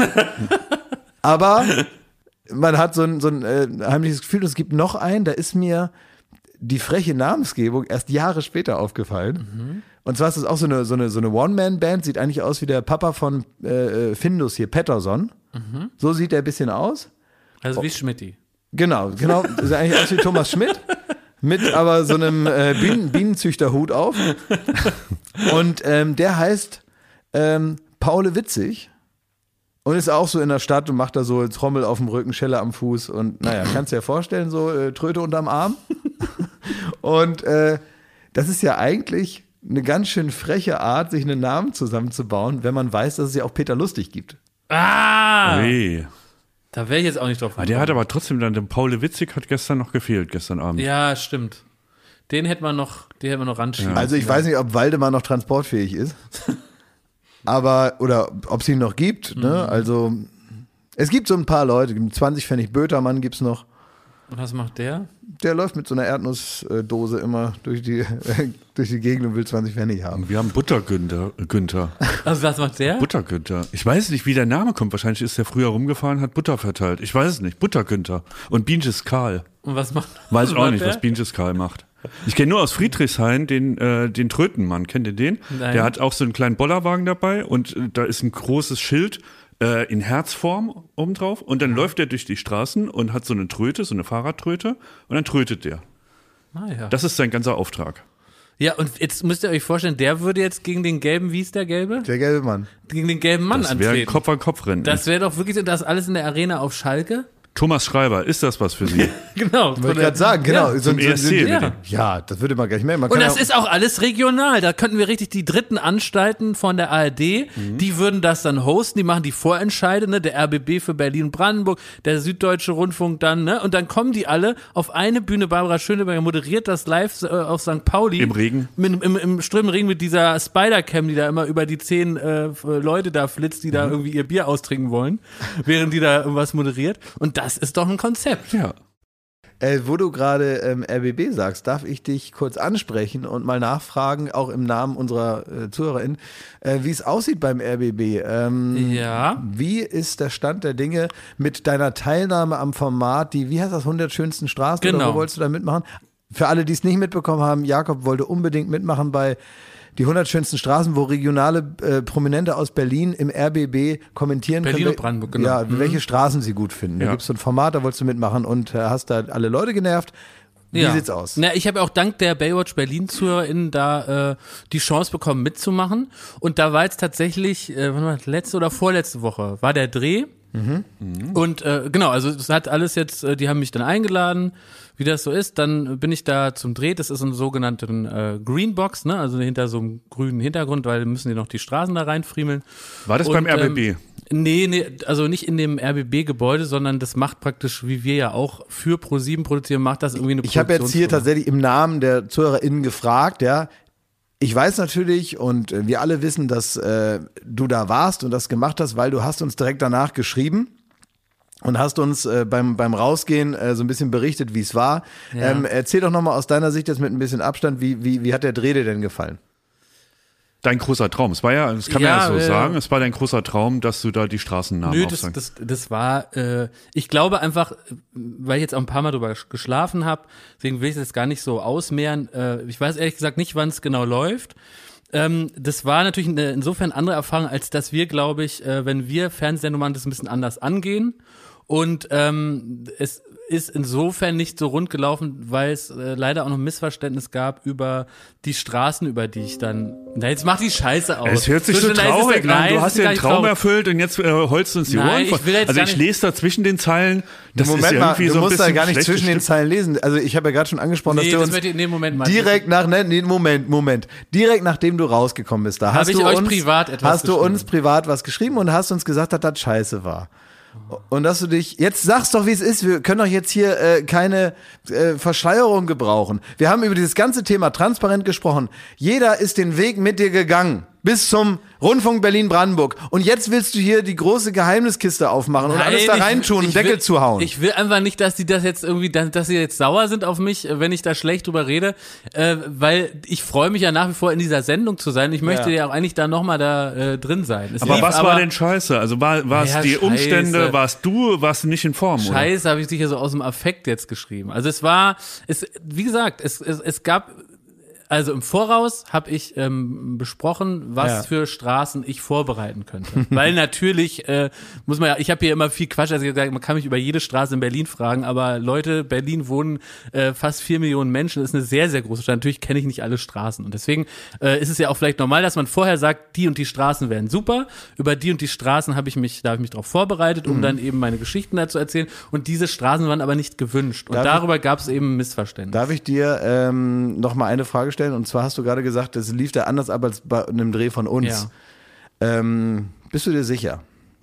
Aber man hat so ein, so ein äh, heimliches Gefühl, und es gibt noch einen, da ist mir die freche Namensgebung erst Jahre später aufgefallen. Mhm. Und zwar ist das auch so eine, so eine, so eine One-Man-Band, sieht eigentlich aus wie der Papa von äh, Findus hier, Pettersson. Mhm. So sieht er ein bisschen aus. Also wie Schmidti. Genau, genau, sieht eigentlich aus wie Thomas Schmidt. Mit aber so einem äh, Bienen Bienenzüchterhut auf. Und ähm, der heißt ähm, Paule Witzig und ist auch so in der Stadt und macht da so Trommel auf dem Rücken, Schelle am Fuß und naja, kannst dir ja vorstellen, so äh, Tröte unterm Arm. Und äh, das ist ja eigentlich eine ganz schön freche Art, sich einen Namen zusammenzubauen, wenn man weiß, dass es ja auch Peter Lustig gibt. Ah! Hey. Da wäre ich jetzt auch nicht drauf Ah, der hat aber trotzdem dann, der Paul Witzig hat gestern noch gefehlt, gestern Abend. Ja, stimmt. Den hätte man noch, den hätte man noch ranschieben. Also ich weiß nicht, ob Waldemar noch transportfähig ist. Aber, oder ob es ihn noch gibt. Ne? Mhm. Also es gibt so ein paar Leute, zwanzig Pfennig Bötermann gibt's noch. Und was macht der? Der läuft mit so einer Erdnussdose immer durch die, durch die Gegend und will zwanzig Pfennig haben. Wir haben Buttergünther. Günther. Also was macht der? Buttergünther. Ich weiß nicht, wie der Name kommt. Wahrscheinlich ist der früher rumgefahren, hat Butter verteilt. Ich weiß es nicht. Buttergünther. Und Bienches Karl. Und was macht Weiß was auch macht nicht, der? was Bienches Karl macht. Ich kenne nur aus Friedrichshain den, äh, den Trötenmann. Kennt ihr den? Nein. Der hat auch so einen kleinen Bollerwagen dabei und äh, da ist ein großes Schild äh, in Herzform obendrauf. Und dann läuft er durch die Straßen und hat so eine Tröte, so eine Fahrradtröte. Und dann trötet der. Ah, ja. Das ist sein ganzer Auftrag. Ja, und jetzt müsst ihr euch vorstellen, der würde jetzt gegen den gelben, wie ist der gelbe? Der gelbe Mann. Gegen den gelben Mann Das wäre antreten. Kopf an Kopf rennen. Das wäre doch wirklich so, das alles in der Arena auf Schalke. Thomas Schreiber, ist das was für Sie? Genau. Wollte ich gerade sagen, genau. Ja. So, Zum E S C, ja. bitte. ja, das würde man gleich merken. Man Und kann das ja, ist auch alles regional. Da könnten wir richtig die dritten Anstalten von der A R D, Mhm. die würden das dann hosten, die machen die Vorentscheide, ne? Der R B B für Berlin-Brandenburg, der Süddeutsche Rundfunk dann, ne? Und dann kommen die alle auf eine Bühne. Barbara Schöneberger moderiert das live äh, auf Sankt Pauli. Im Regen. Mit, im, Im strömenden Regen mit dieser Spider-Cam, die da immer über die zehn äh, Leute da flitzt, die da Mhm. irgendwie ihr Bier austrinken wollen, während die da irgendwas moderiert. Und das ist doch ein Konzept. Ja. äh, wo du gerade ähm, R B B sagst, darf ich dich kurz ansprechen und mal nachfragen, auch im Namen unserer äh, ZuhörerInnen, äh, wie es aussieht beim R B B. Ähm, Ja. Wie ist der Stand der Dinge mit deiner Teilnahme am Format, die, wie heißt das, hundert schönsten Straßen? Oder Genau. wo wolltest du da mitmachen? Für alle, die es nicht mitbekommen haben, Jakob wollte unbedingt mitmachen bei die hundert schönsten Straßen, wo regionale äh, Prominente aus Berlin im R B B kommentieren Berlin können. und Brandenburg, genau. Ja, Mhm. welche Straßen sie gut finden. Da Ja. gibt es so ein Format, da wolltest du mitmachen und äh, hast da alle Leute genervt. Wie Ja. sieht's aus? Na, ich habe auch dank der Baywatch Berlin-ZuhörerInnen da äh, die Chance bekommen, mitzumachen. Und da war jetzt tatsächlich, äh, wann war das, letzte oder vorletzte Woche, war der Dreh. Mhm. Und äh, genau, also das hat alles jetzt, äh, die haben mich dann eingeladen, wie das so ist. Dann bin ich da zum Dreh, das ist eine sogenannte äh, Greenbox, ne? Also hinter so einem grünen Hintergrund, weil müssen die noch die Straßen da reinfriemeln. War das Und, beim R B B? Ähm, Nee, nee, also nicht in dem R B B-Gebäude, sondern das macht praktisch, wie wir ja auch für ProSieben produzieren, macht das irgendwie eine Ich habe jetzt hier tatsächlich im Namen der ZuhörerInnen gefragt, ja. Ich weiß natürlich und wir alle wissen, dass äh, du da warst und das gemacht hast, weil du hast uns direkt danach geschrieben und hast uns äh, beim beim Rausgehen äh, so ein bisschen berichtet, wie es war. Ja. Ähm, erzähl doch nochmal aus deiner Sicht jetzt mit ein bisschen Abstand, wie, wie, wie hat der Dreh dir denn gefallen? Dein großer Traum. Es war ja, das kann man Ja, ja so äh, sagen, es war dein großer Traum, dass du da die Straßennamen Nö, das, aufsagst. das, das war, äh, ich glaube einfach, weil ich jetzt auch ein paar Mal drüber geschlafen habe, deswegen will ich das jetzt gar nicht so ausmehren. Äh, ich weiß ehrlich gesagt nicht, wann es genau läuft. Ähm, das war natürlich eine insofern andere Erfahrung, als dass wir, glaube ich, äh, wenn wir Fernsehsendungen machen, das ein bisschen anders angehen. Und ähm, es ist insofern nicht so rund gelaufen, weil es äh, leider auch noch ein Missverständnis gab über die Straßen, über die ich dann... Na, jetzt mach die Scheiße aus. Es hört sich so, so traurig an. Du hast dir einen Traum traurig. erfüllt und jetzt äh, holst du uns die Nein, Ohren ich voll. will jetzt Also gar ich nicht- lese da zwischen den Zeilen, das Moment ist mal, irgendwie du so ein musst bisschen da gar nicht schlechtes zwischen den Stück. Zeilen lesen. Also ich habe ja gerade schon angesprochen, Nee, dass du das uns möchte ich- nee, Moment mal. direkt nach, ne, nee, Moment, Moment, direkt nachdem du rausgekommen bist, da hast ich du euch uns, privat etwas hast du geschrieben. uns privat was geschrieben und hast uns gesagt, dass das scheiße war. Und dass du dich, jetzt sag's doch, wie es ist, wir können doch jetzt hier äh, keine äh, Verschleierung gebrauchen. Wir haben über dieses ganze Thema transparent gesprochen. Jeder ist den Weg mit dir gegangen. Bis zum Rundfunk Berlin-Brandenburg. Und jetzt willst du hier die große Geheimniskiste aufmachen und Nein, alles da ich- reintun und ich Deckel will, zuhauen. Ich will einfach nicht, dass die das jetzt irgendwie, dass, dass sie jetzt sauer sind auf mich, wenn ich da schlecht drüber rede, äh, weil ich freue mich ja nach wie vor in dieser Sendung zu sein. Ich möchte ja, Ja. auch eigentlich da nochmal da äh, drin sein. Es Aber lief was war denn scheiße? Also war, war es Ja, die scheiße. Umstände, warst du, warst du nicht in Form, oder? Scheiße, habe ich sicher so aus dem Affekt jetzt geschrieben. Also es war, es, wie gesagt, es, es, es gab, also im Voraus habe ich ähm, besprochen, was Ja. für Straßen ich vorbereiten könnte. Weil natürlich äh, muss man ja, ich habe hier immer viel Quatsch, also ich hab gesagt, man kann mich über jede Straße in Berlin fragen, aber Leute, Berlin wohnen äh, fast vier Millionen Menschen, das ist eine sehr, sehr große Stadt. Natürlich kenne ich nicht alle Straßen und deswegen äh, ist es ja auch vielleicht normal, dass man vorher sagt, die und die Straßen wären super, über die und die Straßen habe ich mich, da habe ich mich drauf vorbereitet, um Mhm. dann eben meine Geschichten dazu erzählen und diese Straßen waren aber nicht gewünscht und Darf ich- darüber gab es eben ein Missverständnis. Darf ich dir ähm, noch mal eine Frage stellen? Und zwar hast du gerade gesagt, das lief da anders ab als bei einem Dreh von uns. Ähm, bist du dir sicher?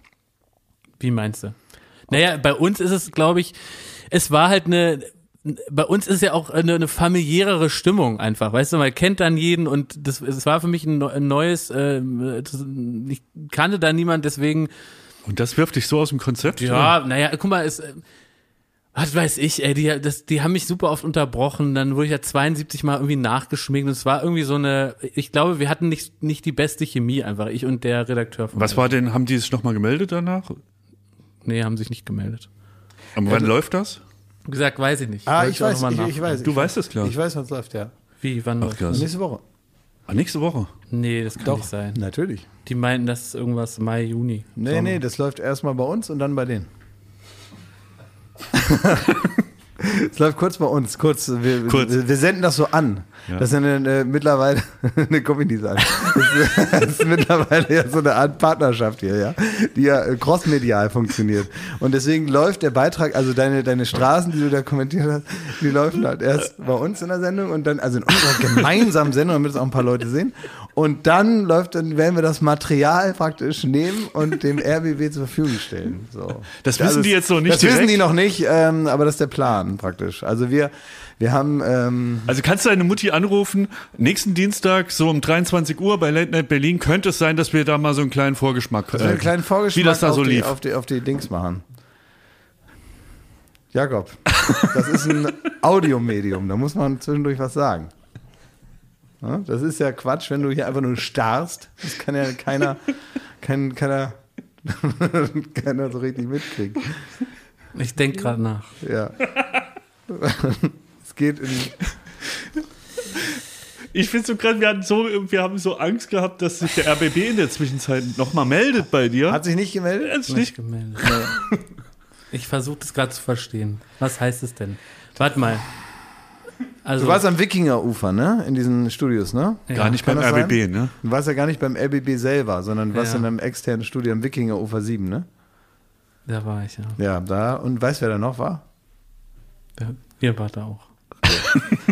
Wie meinst du? Naja, bei uns ist es, glaube ich, es war halt eine, bei uns ist ja auch eine, eine familiärere Stimmung einfach, weißt du, man kennt dann jeden und das, es war für mich ein, neu- ein neues, äh, das, ich kannte da niemand, deswegen, Und das wirft dich so aus dem Konzept? ja, naja, guck mal, es, äh, was weiß ich, ey, die, das, die haben mich super oft unterbrochen, dann wurde ich ja zweiundsiebzig Mal irgendwie nachgeschminkt und es war irgendwie so eine, ich glaube, wir hatten nicht, nicht die beste Chemie einfach, ich und der Redakteur von Was war denn, haben die sich nochmal gemeldet danach? Nee, haben sich nicht gemeldet. Aber wann läuft das? Wie gesagt, weiß ich nicht. Ah, Wollte ich auch weiß, noch mal ich, nach- ich weiß. Du ich weißt weiß, es, klar. Ich weiß, was läuft, ja. Wie, wann läuft krass. das? Nächste Woche. Ah, nächste Woche. Nee, das kann Doch, nicht sein. natürlich. Die meinten, das ist irgendwas Mai, Juni. Nee, Sommer. nee, das läuft erstmal bei uns und dann bei denen. Es läuft kurz bei uns, kurz. Wir, Kurz. wir, wir senden das so an. Ja. Das ist eine, eine mittlerweile eine Comedy sein. Das ist, das ist mittlerweile ja so eine Art Partnerschaft hier, ja, die ja äh, crossmedial funktioniert. Und deswegen läuft der Beitrag, also deine deine Straßen, die du da kommentiert hast, die laufen halt erst bei uns in der Sendung und dann also in unserer gemeinsamen Sendung, damit es auch ein paar Leute sehen. Und dann läuft, dann werden wir das Material praktisch nehmen und dem R B B zur Verfügung stellen. So. Das wissen die jetzt so nicht Das wissen direkt? die noch nicht, ähm, aber das ist der Plan praktisch. Also wir, wir haben, ähm, Also kannst du deine Mutti anrufen, nächsten Dienstag so um dreiundzwanzig Uhr bei Late Night Berlin, könnte es sein, dass wir da mal so einen kleinen Vorgeschmack so einen kleinen Vorgeschmack wie das da so auf, die, lief. auf, die, auf die Dings machen. Jakob, das ist ein Audiomedium, da muss man zwischendurch was sagen. Ja, das ist ja Quatsch, wenn du hier einfach nur starrst. Das kann ja keiner, kein, keiner, keiner so richtig mitkriegen. Ich denke gerade nach. Ja. Es geht in. Ich finde so gerade, wir hatten so, wir haben so Angst gehabt, dass sich der R B B in der Zwischenzeit nochmal meldet bei dir. Hat sich nicht gemeldet? Jetzt Nicht nicht. gemeldet. Ich versuche das gerade zu verstehen. Was heißt es denn? Warte mal. Also, Du warst am Wikingerufer, ne? In diesen Studios, ne? ja. Gar nicht Kann beim das R B B, ne? Du warst ja gar nicht beim R B B selber, sondern du warst Ja. in einem externen Studio am Wikingerufer sieben, ne? Da war ich, ja. Ja, da. Und weißt du, wer da noch war? Da, ihr wart da auch.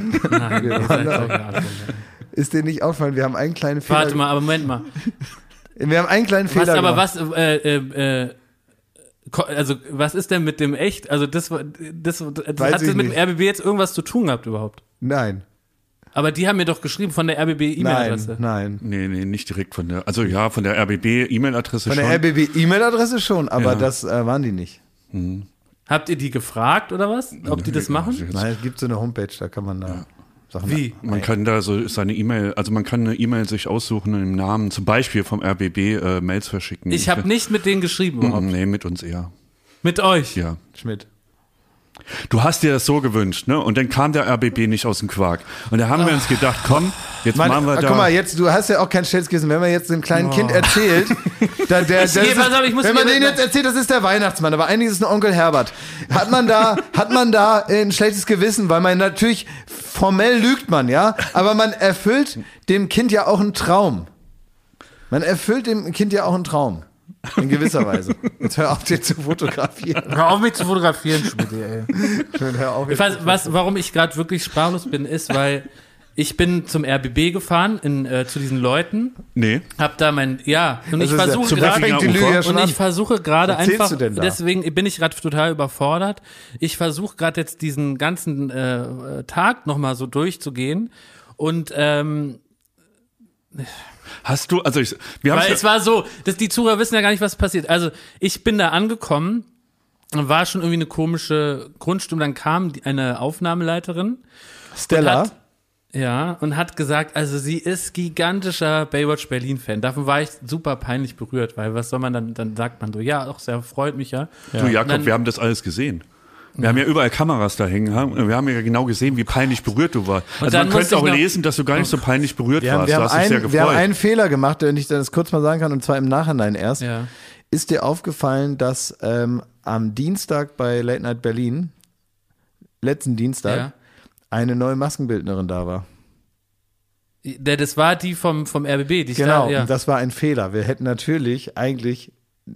Nein, ihr seid da doch alle. Ist dir nicht aufgefallen, wir haben einen kleinen Fehler. Warte mal, aber Moment mal. Wir haben einen kleinen Fehler Was, aber gemacht. was, äh, äh, äh, ko- also was ist denn mit dem echt? Also das, das, das Weiß hat ich das mit nicht. dem R B B jetzt irgendwas zu tun gehabt überhaupt? Nein. Aber die haben mir doch geschrieben von der R B B E-Mail-Adresse. Nein, nein. Nee, nee, nicht direkt von der, also ja, von der R B B E-Mail-Adresse Von schon. der R B B E-Mail-Adresse schon, aber Ja. das äh, waren die nicht. Habt ihr die gefragt oder was? Ob die das machen? Nein, es gibt so eine Homepage, da kann man da Sachen. Wie? Man kann da so seine E-Mail, also man kann eine E-Mail sich aussuchen und im Namen zum Beispiel vom R B B äh, Mails verschicken. Ich habe nicht mit denen geschrieben überhaupt. Nee, mit uns eher. Mit euch. Ja. Schmidt. Du hast dir das so gewünscht, ne? Und dann kam der R B B nicht aus dem Quark. Und da haben wir uns gedacht, komm, jetzt Mann, machen wir da. guck mal, jetzt, du hast ja auch kein schlechtes Gewissen. Wenn man jetzt dem kleinen Kind erzählt, da, der, Ich das geh, ist, pass auf, ich muss wenn man mir- denen jetzt erzählt, das ist der Weihnachtsmann, aber eigentlich ist es ein Onkel Herbert, hat man da, hat man da ein schlechtes Gewissen, weil man natürlich, formell lügt man, ja, aber man erfüllt dem Kind ja auch einen Traum. Man erfüllt dem Kind ja auch einen Traum. In gewisser Weise. Jetzt hör auf, dir zu fotografieren. Hör auf mich zu fotografieren, Schmidt, ey. Hör auf, Ich weiß, was, warum ich gerade wirklich sprachlos bin, ist, weil ich bin zum R B B gefahren, in, äh, zu diesen Leuten, Nee. hab da mein, ja, und ich Das ist ja- versuche zum gerade, fängt die Lüge ja schon und an. ich versuche gerade Was erzählst einfach, du denn da? deswegen bin ich gerade total überfordert. Ich versuche gerade jetzt diesen ganzen äh, Tag nochmal so durchzugehen und ähm, Hast du, also ich, wir haben weil es war so, dass die Zuhörer wissen ja gar nicht, was passiert. Also ich bin da angekommen, war schon irgendwie eine komische Grundstimmung, dann kam die, eine Aufnahmeleiterin. Stella. Und hat, ja, und hat gesagt, also sie ist gigantischer Baywatch Berlin-Fan. Davon war ich super peinlich berührt, weil was soll man dann, dann sagt man so, ja, doch, sehr freut mich ja. Du Jakob, dann- wir haben das alles gesehen. Wir haben ja überall Kameras da hängen, haben- wir haben ja genau gesehen, wie peinlich berührt du warst. Also dann man musste könnte auch ich noch- lesen, dass du gar nicht so peinlich berührt Wir haben, warst. wir, Du haben hast dich sehr einen, wir haben gefreut. einen Fehler gemacht, wenn ich das kurz mal sagen kann, und zwar im Nachhinein erst. Ja. Ist dir aufgefallen, dass ähm, am Dienstag bei Late Night Berlin, letzten Dienstag, Ja. eine neue Maskenbildnerin da war? Der, das war die vom, vom R B B, die ich Genau, da, ja. und das war ein Fehler. Wir hätten natürlich eigentlich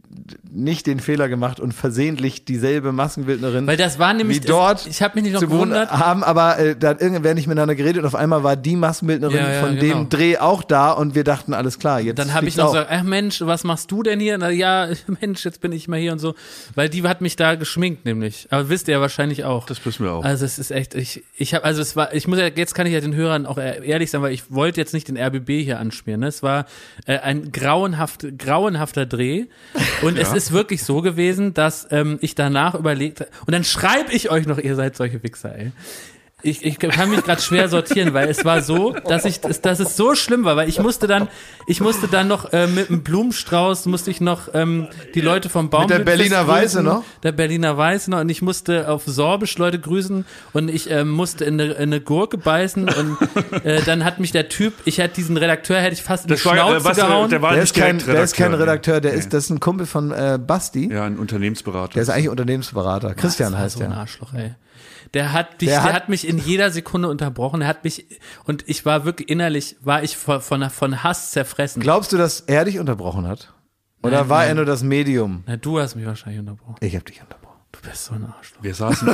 nicht den Fehler gemacht und versehentlich dieselbe Maskenbildnerin Weil das war nämlich, wie dort ich habe mich nicht noch zu wohnen gewundert. haben, aber äh, da hat irgendwer nicht miteinander geredet und auf einmal war die Maskenbildnerin Ja, ja, von genau. dem Dreh auch da und wir dachten, alles klar, jetzt Dann habe ich fliegt's noch auch. gesagt, ach Mensch, was machst du denn hier? Na ja, Mensch, jetzt bin ich mal hier und so. Weil die hat mich da geschminkt nämlich. Aber wisst ihr ja wahrscheinlich auch. Das wissen wir auch. Also es ist echt, ich, ich habe, also es war, ich muss ja, jetzt kann ich ja den Hörern auch ehrlich sein, weil ich wollte jetzt nicht den R B B hier anspielen. Ne? Es war äh, ein grauenhaft, grauenhafter Dreh und es ist wirklich so gewesen, dass ähm, ich danach überlegt und dann schreibe ich euch noch, ihr seid solche Wichser, ey. Ich, ich kann mich gerade schwer sortieren, weil es war so, dass ich, dass es so schlimm war, weil ich musste dann, ich musste dann noch äh, mit einem Blumenstrauß musste ich noch ähm, die Leute vom Baum Mit der Berliner grüßen, Weiße noch? der Berliner Weiße noch und ich musste auf Sorbisch Leute grüßen und ich ähm, musste in eine, in eine Gurke beißen und äh, dann hat mich der Typ, ich hätte diesen Redakteur hätte ich fast in die Das war, äh, Schnauze was, äh, gehauen. der war Der nicht ist, kein, direkt der ist kein Redakteur, der nee. ist, das ist ein Kumpel von äh, Basti. Ja, ein Unternehmensberater. Der ist eigentlich Unternehmensberater. Christian Das war heißt so ein der. Arschloch, ey. Der hat dich, Der der, hat- hat, mich in jeder Sekunde unterbrochen. Er hat mich und ich war wirklich innerlich, war ich von von, von Hass zerfressen. Glaubst du, dass er dich unterbrochen hat? Oder Nein, war nein. er nur das Medium? Na, du hast mich wahrscheinlich unterbrochen. Ich hab dich unterbrochen. Du bist so ein Arschloch. Wir saßen,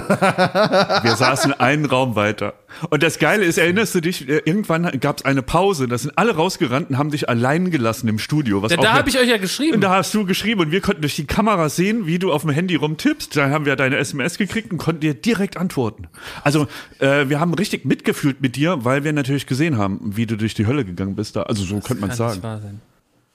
wir saßen einen Raum weiter. Und das Geile ist, erinnerst du dich, äh, irgendwann gab es eine Pause, da sind alle rausgerannt und haben dich allein gelassen im Studio. Was Da, auch da eine- habe ich euch ja geschrieben. Und da hast du geschrieben und wir konnten durch die Kamera sehen, wie du auf dem Handy rumtippst. Dann haben wir deine S M S gekriegt und konnten dir direkt antworten. Also äh, wir haben richtig mitgefühlt mit dir, weil wir natürlich gesehen haben, wie du durch die Hölle gegangen bist. Da. Also so könnte man Kann sagen. nicht wahr sein.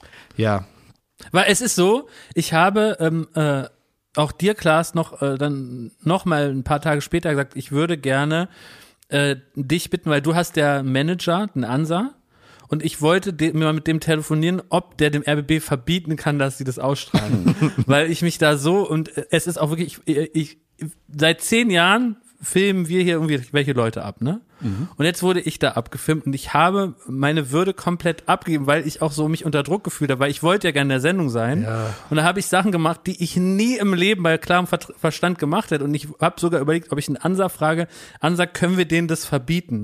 Ja. Weil es ist so, ich habe ähm, äh, auch dir, Klaas, noch äh, dann noch mal ein paar Tage später gesagt, ich würde gerne äh, dich bitten, weil du hast der Manager, den Ansa, und ich wollte de- mal mit dem telefonieren, ob der dem R B B verbieten kann, dass sie das ausstrahlen. Weil ich mich da so, und äh, es ist auch wirklich, ich, ich seit zehn Jahren filmen wir hier irgendwie welche Leute ab, ne? Mhm. Und jetzt wurde ich da abgefilmt und ich habe meine Würde komplett abgegeben, weil ich auch so mich unter Druck gefühlt habe, weil ich wollte ja gerne in der Sendung sein. Ja. Und da habe ich Sachen gemacht, die ich nie im Leben bei klarem Ver- Verstand gemacht hätte. Und ich habe sogar überlegt, ob ich einen Ansa frage, Ansa, können wir denen das verbieten?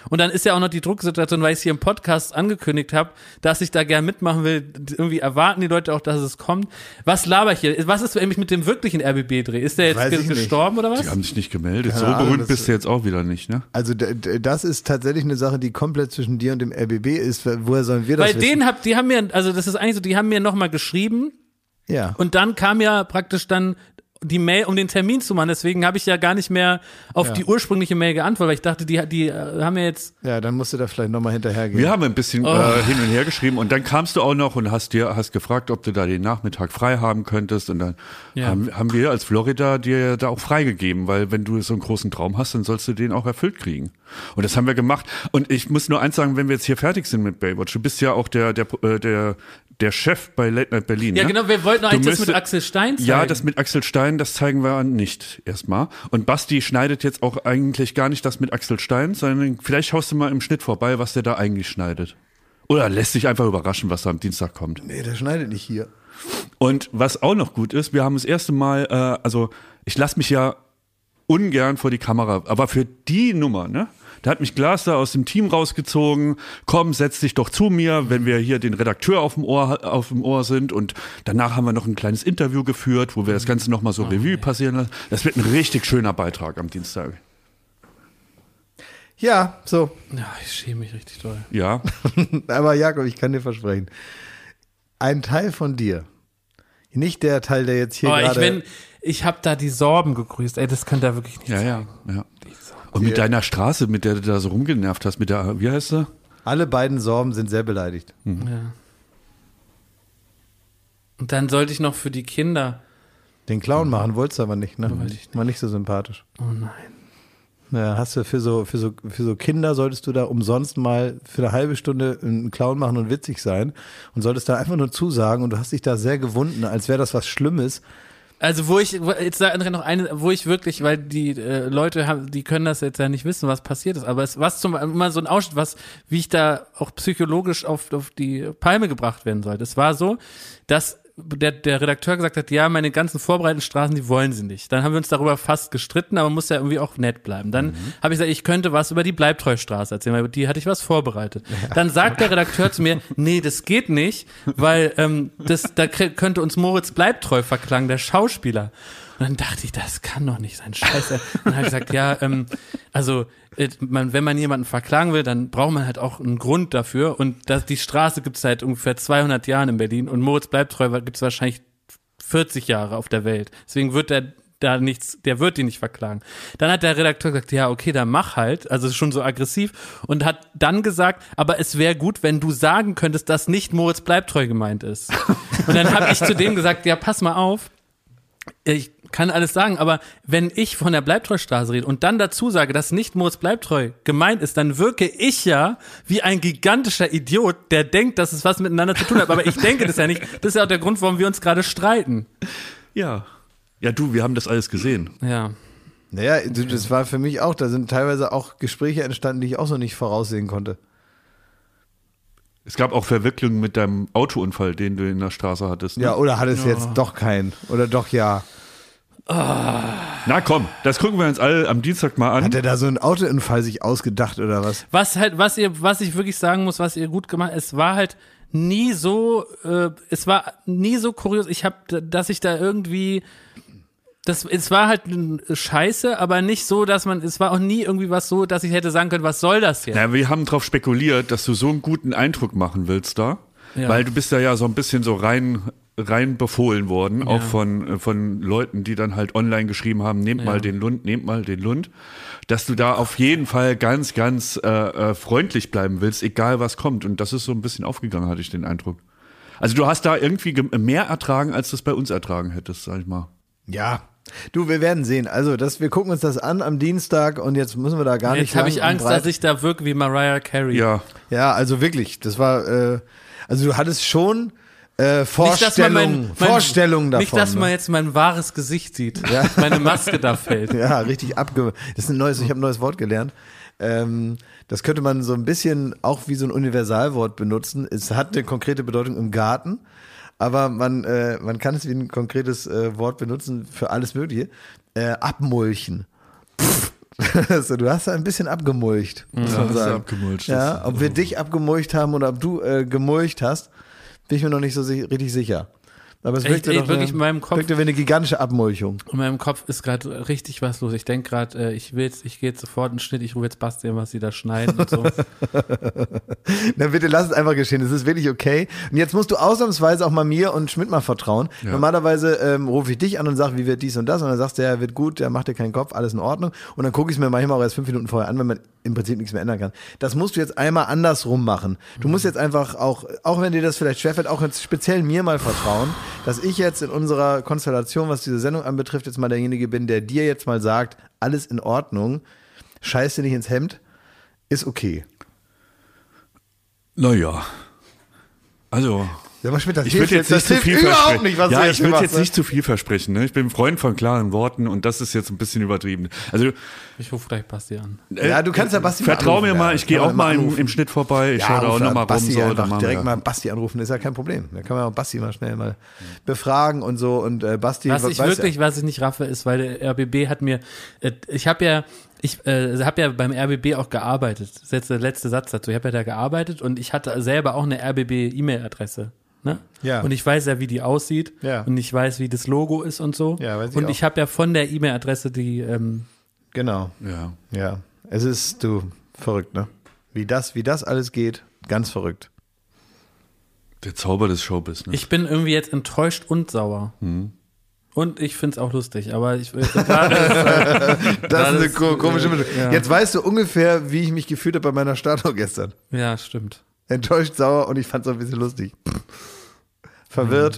Und dann ist ja auch noch die Drucksituation, weil ich es hier im Podcast angekündigt habe, dass ich da gern mitmachen will. Irgendwie erwarten die Leute auch, dass es kommt. Was laber ich hier? Was ist eigentlich mit dem wirklichen R B B-Dreh? Ist der jetzt Weiß ich gestorben nicht. oder was? Die haben sich nicht gemeldet. Keine So Ahnung, berühmt das- bist du jetzt auch wieder nicht, ne? Also d- d- das ist tatsächlich eine Sache, die komplett zwischen dir und dem R B B ist. Woher sollen wir das Bei wissen? denen hab, die haben mir, also das ist eigentlich so, die haben mir nochmal geschrieben Ja. und dann kam ja praktisch dann die Mail, um den Termin zu machen. Deswegen habe ich ja gar nicht mehr auf Ja. die ursprüngliche Mail geantwortet, weil ich dachte, die, die äh, haben ja jetzt. Ja, dann musst du da vielleicht nochmal hinterhergehen. Wir haben ein bisschen Oh. äh, hin und her geschrieben und dann kamst du auch noch und hast dir hast gefragt, ob du da den Nachmittag frei haben könntest und dann Ja. haben, haben wir als Florida dir da auch freigegeben, weil wenn du so einen großen Traum hast, dann sollst du den auch erfüllt kriegen. Und das haben wir gemacht. Und ich muss nur eins sagen, wenn wir jetzt hier fertig sind mit Baywatch, du bist ja auch der der äh, der der Chef bei Late Night Berlin. Ja, ne? genau, wir wollten eigentlich Du das mit müsste- Axel Stein zeigen. Ja, das mit Axel Stein, das zeigen wir nicht erstmal. Und Basti schneidet jetzt auch eigentlich gar nicht das mit Axel Stein, sondern vielleicht schaust du mal im Schnitt vorbei, was der da eigentlich schneidet. Oder lässt sich einfach überraschen, was da am Dienstag kommt. Nee, der schneidet nicht hier. Und was auch noch gut ist, wir haben das erste Mal, äh, also ich lasse mich ja ungern vor die Kamera, aber für die Nummer, ne? Da hat mich Glas da aus dem Team rausgezogen. Komm, setz dich doch zu mir, wenn wir hier den Redakteur auf dem Ohr, auf dem Ohr sind. Und danach haben wir noch ein kleines Interview geführt, wo wir das Ganze nochmal so Revue passieren lassen. Das wird ein richtig schöner Beitrag am Dienstag. Ja, so. Ja, ich schäme mich richtig doll. Ja. Aber Jakob, ich kann dir versprechen, ein Teil von dir, nicht der Teil, der jetzt hier Aber ich, gerade... wenn, ich habe da die Sorben gegrüßt. Ey, das könnt ihr wirklich nicht Ja, sagen. ja, ja. Und mit deiner Straße, mit der du da so rumgenervt hast, mit der, wie heißt sie? Alle beiden Sorben sind sehr beleidigt. Ja. Und dann sollte ich noch für die Kinder. Den Clown machen wolltest du aber nicht, ne? Wollte ich nicht. War nicht so sympathisch. Oh nein. Ja, hast du für so, für so, für so Kinder solltest du da umsonst mal für eine halbe Stunde einen Clown machen und witzig sein und solltest da einfach nur zusagen und du hast dich da sehr gewunden, als wäre das was Schlimmes. Also wo ich, wo- jetzt sag André noch eine, wo ich wirklich, weil die äh, Leute haben, die können das jetzt ja nicht wissen, was passiert ist, aber es was zum mal so ein Ausschnitt, was, wie ich da auch psychologisch auf, auf die Palme gebracht werden sollte. Es war so, dass der, der Redakteur gesagt hat, ja, meine ganzen vorbereiteten Straßen, die wollen sie nicht. Dann haben wir uns darüber fast gestritten, aber muss ja irgendwie auch nett bleiben. Dann mhm. habe ich gesagt, ich könnte was über die Bleibtreustraße erzählen, weil über die hatte ich was vorbereitet. Ja. Dann sagt der Redakteur zu mir, nee, das geht nicht, weil ähm, das, da könnte uns Moritz Bleibtreu verklagen, der Schauspieler. Und dann dachte ich, das kann doch nicht sein, scheiße. Und dann habe ich gesagt, ja, ähm, also äh, man, wenn man jemanden verklagen will, dann braucht man halt auch einen Grund dafür. Und das, die Straße gibt es seit ungefähr zweihundert Jahren in Berlin und Moritz Bleibtreu gibt es wahrscheinlich vierzig Jahre auf der Welt. Deswegen wird er da nichts, der wird die nicht verklagen. Dann hat der Redakteur gesagt, ja, okay, dann mach halt, also schon so aggressiv und hat dann gesagt, aber es wäre gut, wenn du sagen könntest, dass nicht Moritz Bleibtreu gemeint ist. Und dann habe ich zu dem gesagt, ja, pass mal auf, ich kann alles sagen, aber wenn ich von der Bleibtreustraße rede und dann dazu sage, dass nicht Moritz Bleibtreu gemeint ist, dann wirke ich ja wie ein gigantischer Idiot, der denkt, dass es was miteinander zu tun hat. Aber ich denke das ja nicht. Das ist ja auch der Grund, warum wir uns gerade streiten. Ja. Ja, du, wir haben das alles gesehen. Ja. Naja, das war für mich auch, da sind teilweise auch Gespräche entstanden, die ich auch so nicht voraussehen konnte. Es gab auch Verwicklungen mit deinem Autounfall, den du in der Straße hattest. Ne? Ja, oder hat es jetzt doch keinen? Oder doch ja? Na komm, das gucken wir uns alle am Dienstag mal an. Hat er da so einen Autounfall sich ausgedacht oder was? Was halt, was ihr, was ich wirklich sagen muss, was ihr gut gemacht habt, es war halt nie so, äh, es war nie so kurios. Ich habe, dass ich da irgendwie, das, es war halt scheiße, aber nicht so, dass man, es war auch nie irgendwie was so, dass ich hätte sagen können, was soll das jetzt? Na, wir haben darauf spekuliert, dass du so einen guten Eindruck machen willst da, Ja. weil du bist da ja so ein bisschen so rein rein befohlen worden, Ja. auch von von Leuten, die dann halt online geschrieben haben, nehmt Ja. mal den Lund, nehmt mal den Lund, dass du da auf jeden Fall ganz, ganz äh, äh, freundlich bleiben willst, egal was kommt. Und das ist so ein bisschen aufgegangen, hatte ich den Eindruck. Also du hast da irgendwie ge- mehr ertragen, als du es bei uns ertragen hättest, sag ich mal. Ja. Du, wir werden sehen. Also, das, wir gucken uns das an am Dienstag und jetzt müssen wir da gar nicht Jetzt habe lang ich und Angst, breit- dass ich da wirke wie Mariah Carey. Ja, Ja, also wirklich, das war, äh, also du hattest schon äh, Nicht, dass man Vorstellungen, mein, mein, Vorstellungen davon. Nicht, dass man ne? jetzt mein wahres Gesicht sieht. Meine Maske da fällt. Ja, richtig abge... Das ist ein neues, ich habe ein neues Wort gelernt. Ähm, das könnte man so ein bisschen auch wie so ein Universalwort benutzen. Es hat eine konkrete Bedeutung im Garten, aber man, äh, man kann es wie ein konkretes äh, Wort benutzen für alles Mögliche. Äh, abmulchen. so, du hast da ein bisschen abgemulcht, muss Ja, man hast du sagen. abgemulcht. Ja, Das- ob wir dich abgemulcht haben oder ob du äh, gemulcht hast, bin ich mir noch nicht so si- richtig sicher. Aber es Echt, wirkte ey, doch wirklich eine, in meinem Kopf- wirkte wie eine gigantische Abmulchung. In meinem Kopf ist gerade richtig was los. Ich denke gerade, äh, ich will jetzt, ich gehe jetzt sofort in den Schnitt, ich rufe jetzt Basti an, was sie da schneiden und so. Na bitte lass es einfach geschehen, es ist wirklich okay. Und jetzt musst du ausnahmsweise auch mal mir und Schmidt mal vertrauen. Ja. Normalerweise ähm, rufe ich dich an und sage, wie wird dies und das, und dann sagst du, ja, wird gut, der macht dir keinen Kopf, alles in Ordnung. Und dann gucke ich es mir manchmal auch erst fünf Minuten vorher an, wenn man im Prinzip nichts mehr ändern kann. Das musst du jetzt einmal andersrum machen. Du musst jetzt einfach auch, auch wenn dir das vielleicht schwerfällt, auch jetzt speziell mir mal vertrauen, dass ich jetzt in unserer Konstellation, was diese Sendung anbetrifft, jetzt mal derjenige bin, der dir jetzt mal sagt, alles in Ordnung, scheiß dir nicht ins Hemd, ist okay. Naja. Also. Ja, aber Schmidt, das Ich hilft würde jetzt das nicht zu hilft viel überhaupt versprechen. nicht, was ja, du ich würde machst, jetzt ne? nicht zu viel versprechen. Ne? Ich bin ein Freund von klaren Worten und das ist jetzt ein bisschen übertrieben. Also Ich rufe gleich Basti an. äh, Ja, du kannst ja Basti mal vertrau mir anrufen, mal, ja. ich gehe Kann auch man mal mal im, anrufen. im Schnitt vorbei. Ich Ja, schaue da auch ruf nochmal rum. Basti So, dann einfach machen direkt wir. mal Basti anrufen, ist ja kein Problem. Da kann man auch Basti mal schnell mal befragen und so. Und äh, Basti, Was ich weiß wirklich, ja. was ich nicht raffe, ist, weil der R B B hat mir, äh, ich habe ja, ich äh, habe ja beim R B B auch gearbeitet. Das ist jetzt der letzte Satz dazu. Ich habe ja da gearbeitet und ich hatte selber auch eine R B B-E-Mail-Adresse. Ne? Ja. Und ich weiß ja, wie die aussieht. Ja. Und ich weiß, wie das Logo ist und so. Ja, weiß ich und auch. ich habe ja von der E-Mail-Adresse die, ähm, Genau, Ja. ja. Es ist, du, verrückt, ne? Wie das, wie das alles geht, ganz verrückt. Der Zauber des Showbusiness. ich bin irgendwie jetzt enttäuscht und sauer. Hm. Und ich find's auch lustig, aber ich will gerade ist, äh, Das ist eine ist, ko- komische äh, Mischung. ja. Jetzt weißt du ungefähr, wie ich mich gefühlt habe bei meiner Startung gestern. ja, stimmt. Enttäuscht, sauer und ich fand es auch ein bisschen lustig. Verwirrt.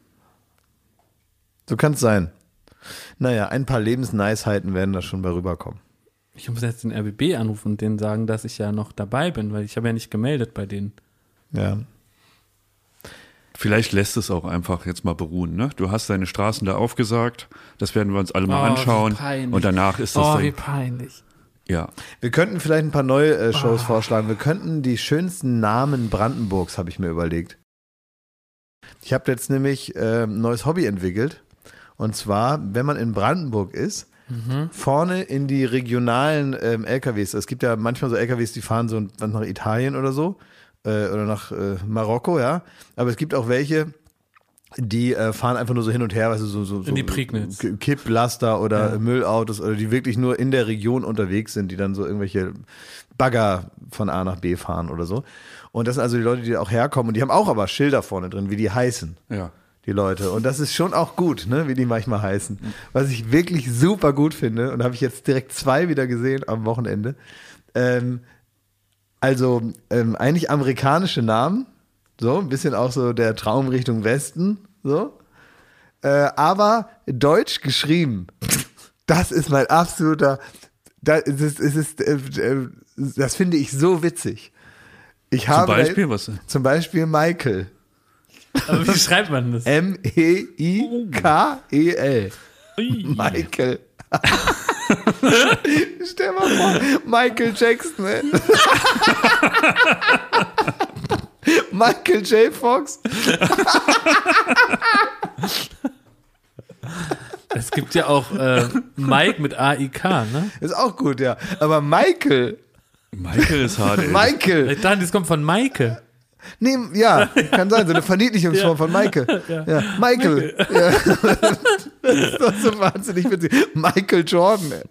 So kann es sein. Naja, ein paar Lebensneisheiten werden da schon bei rüberkommen. Ich muss jetzt den R B B anrufen und denen sagen, dass ich ja noch dabei bin, weil ich habe ja nicht gemeldet bei denen. Ja. Vielleicht lässt es auch einfach jetzt mal beruhen. Ne? Du hast deine Straßen da aufgesagt. Das werden wir uns alle mal Oh, wie anschauen. peinlich. Und danach ist das Oh, dann, wie peinlich. ja. Wir könnten vielleicht ein paar neue äh, Shows Ah. vorschlagen. Wir könnten die schönsten Namen Brandenburgs, habe ich mir überlegt. Ich habe jetzt nämlich äh, ein neues Hobby entwickelt. Und zwar, wenn man in Brandenburg ist, Mhm. vorne in die regionalen ähm, L K Ws. Es gibt ja manchmal so L K Ws, die fahren so nach Italien oder so. Äh, oder nach äh, Marokko, ja. Aber es gibt auch welche, die äh, fahren einfach nur so hin und her, weißt du, so, so, so In die Prignitz. K- Kipplaster oder Ja. Müllautos oder die wirklich nur in der Region unterwegs sind, die dann so irgendwelche Bagger von A nach B fahren oder so. Und das sind also die Leute, die auch herkommen und die haben auch aber Schilder vorne drin, wie die heißen, Ja. die Leute. Und das ist schon auch gut, ne, wie die manchmal heißen. Was ich wirklich super gut finde, und da habe ich jetzt direkt zwei wieder gesehen am Wochenende. Ähm, also ähm, eigentlich amerikanische Namen, so ein bisschen auch so der Traum Richtung Westen, so. Äh, aber deutsch geschrieben. Das ist mein absoluter, das ist, es ist, äh, äh, das finde ich so witzig. Ich Zum habe Beispiel, was? zum Beispiel Michael. Aber wie schreibt man das? M E I K E L. Michael. Stell mal vor, Michael Jackson, ey. Michael J. Fox. Es gibt ja auch äh, Mike mit A I K, ne? Ist auch gut, ja. Aber Michael. Michael ist hart, ey. Michael. Ich dachte, das kommt von Maike. Nee, ja, kann sein, so eine Verniedlichungsform Ja. von Michael. Ja, Michael. Ja. Das ist doch so wahnsinnig witzig. Michael Jordan, ey.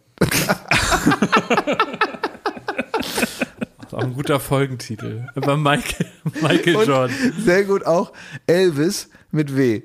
Das ist auch ein guter Folgentitel. Aber Michael, Michael Und Jordan. sehr gut auch Elvis mit W.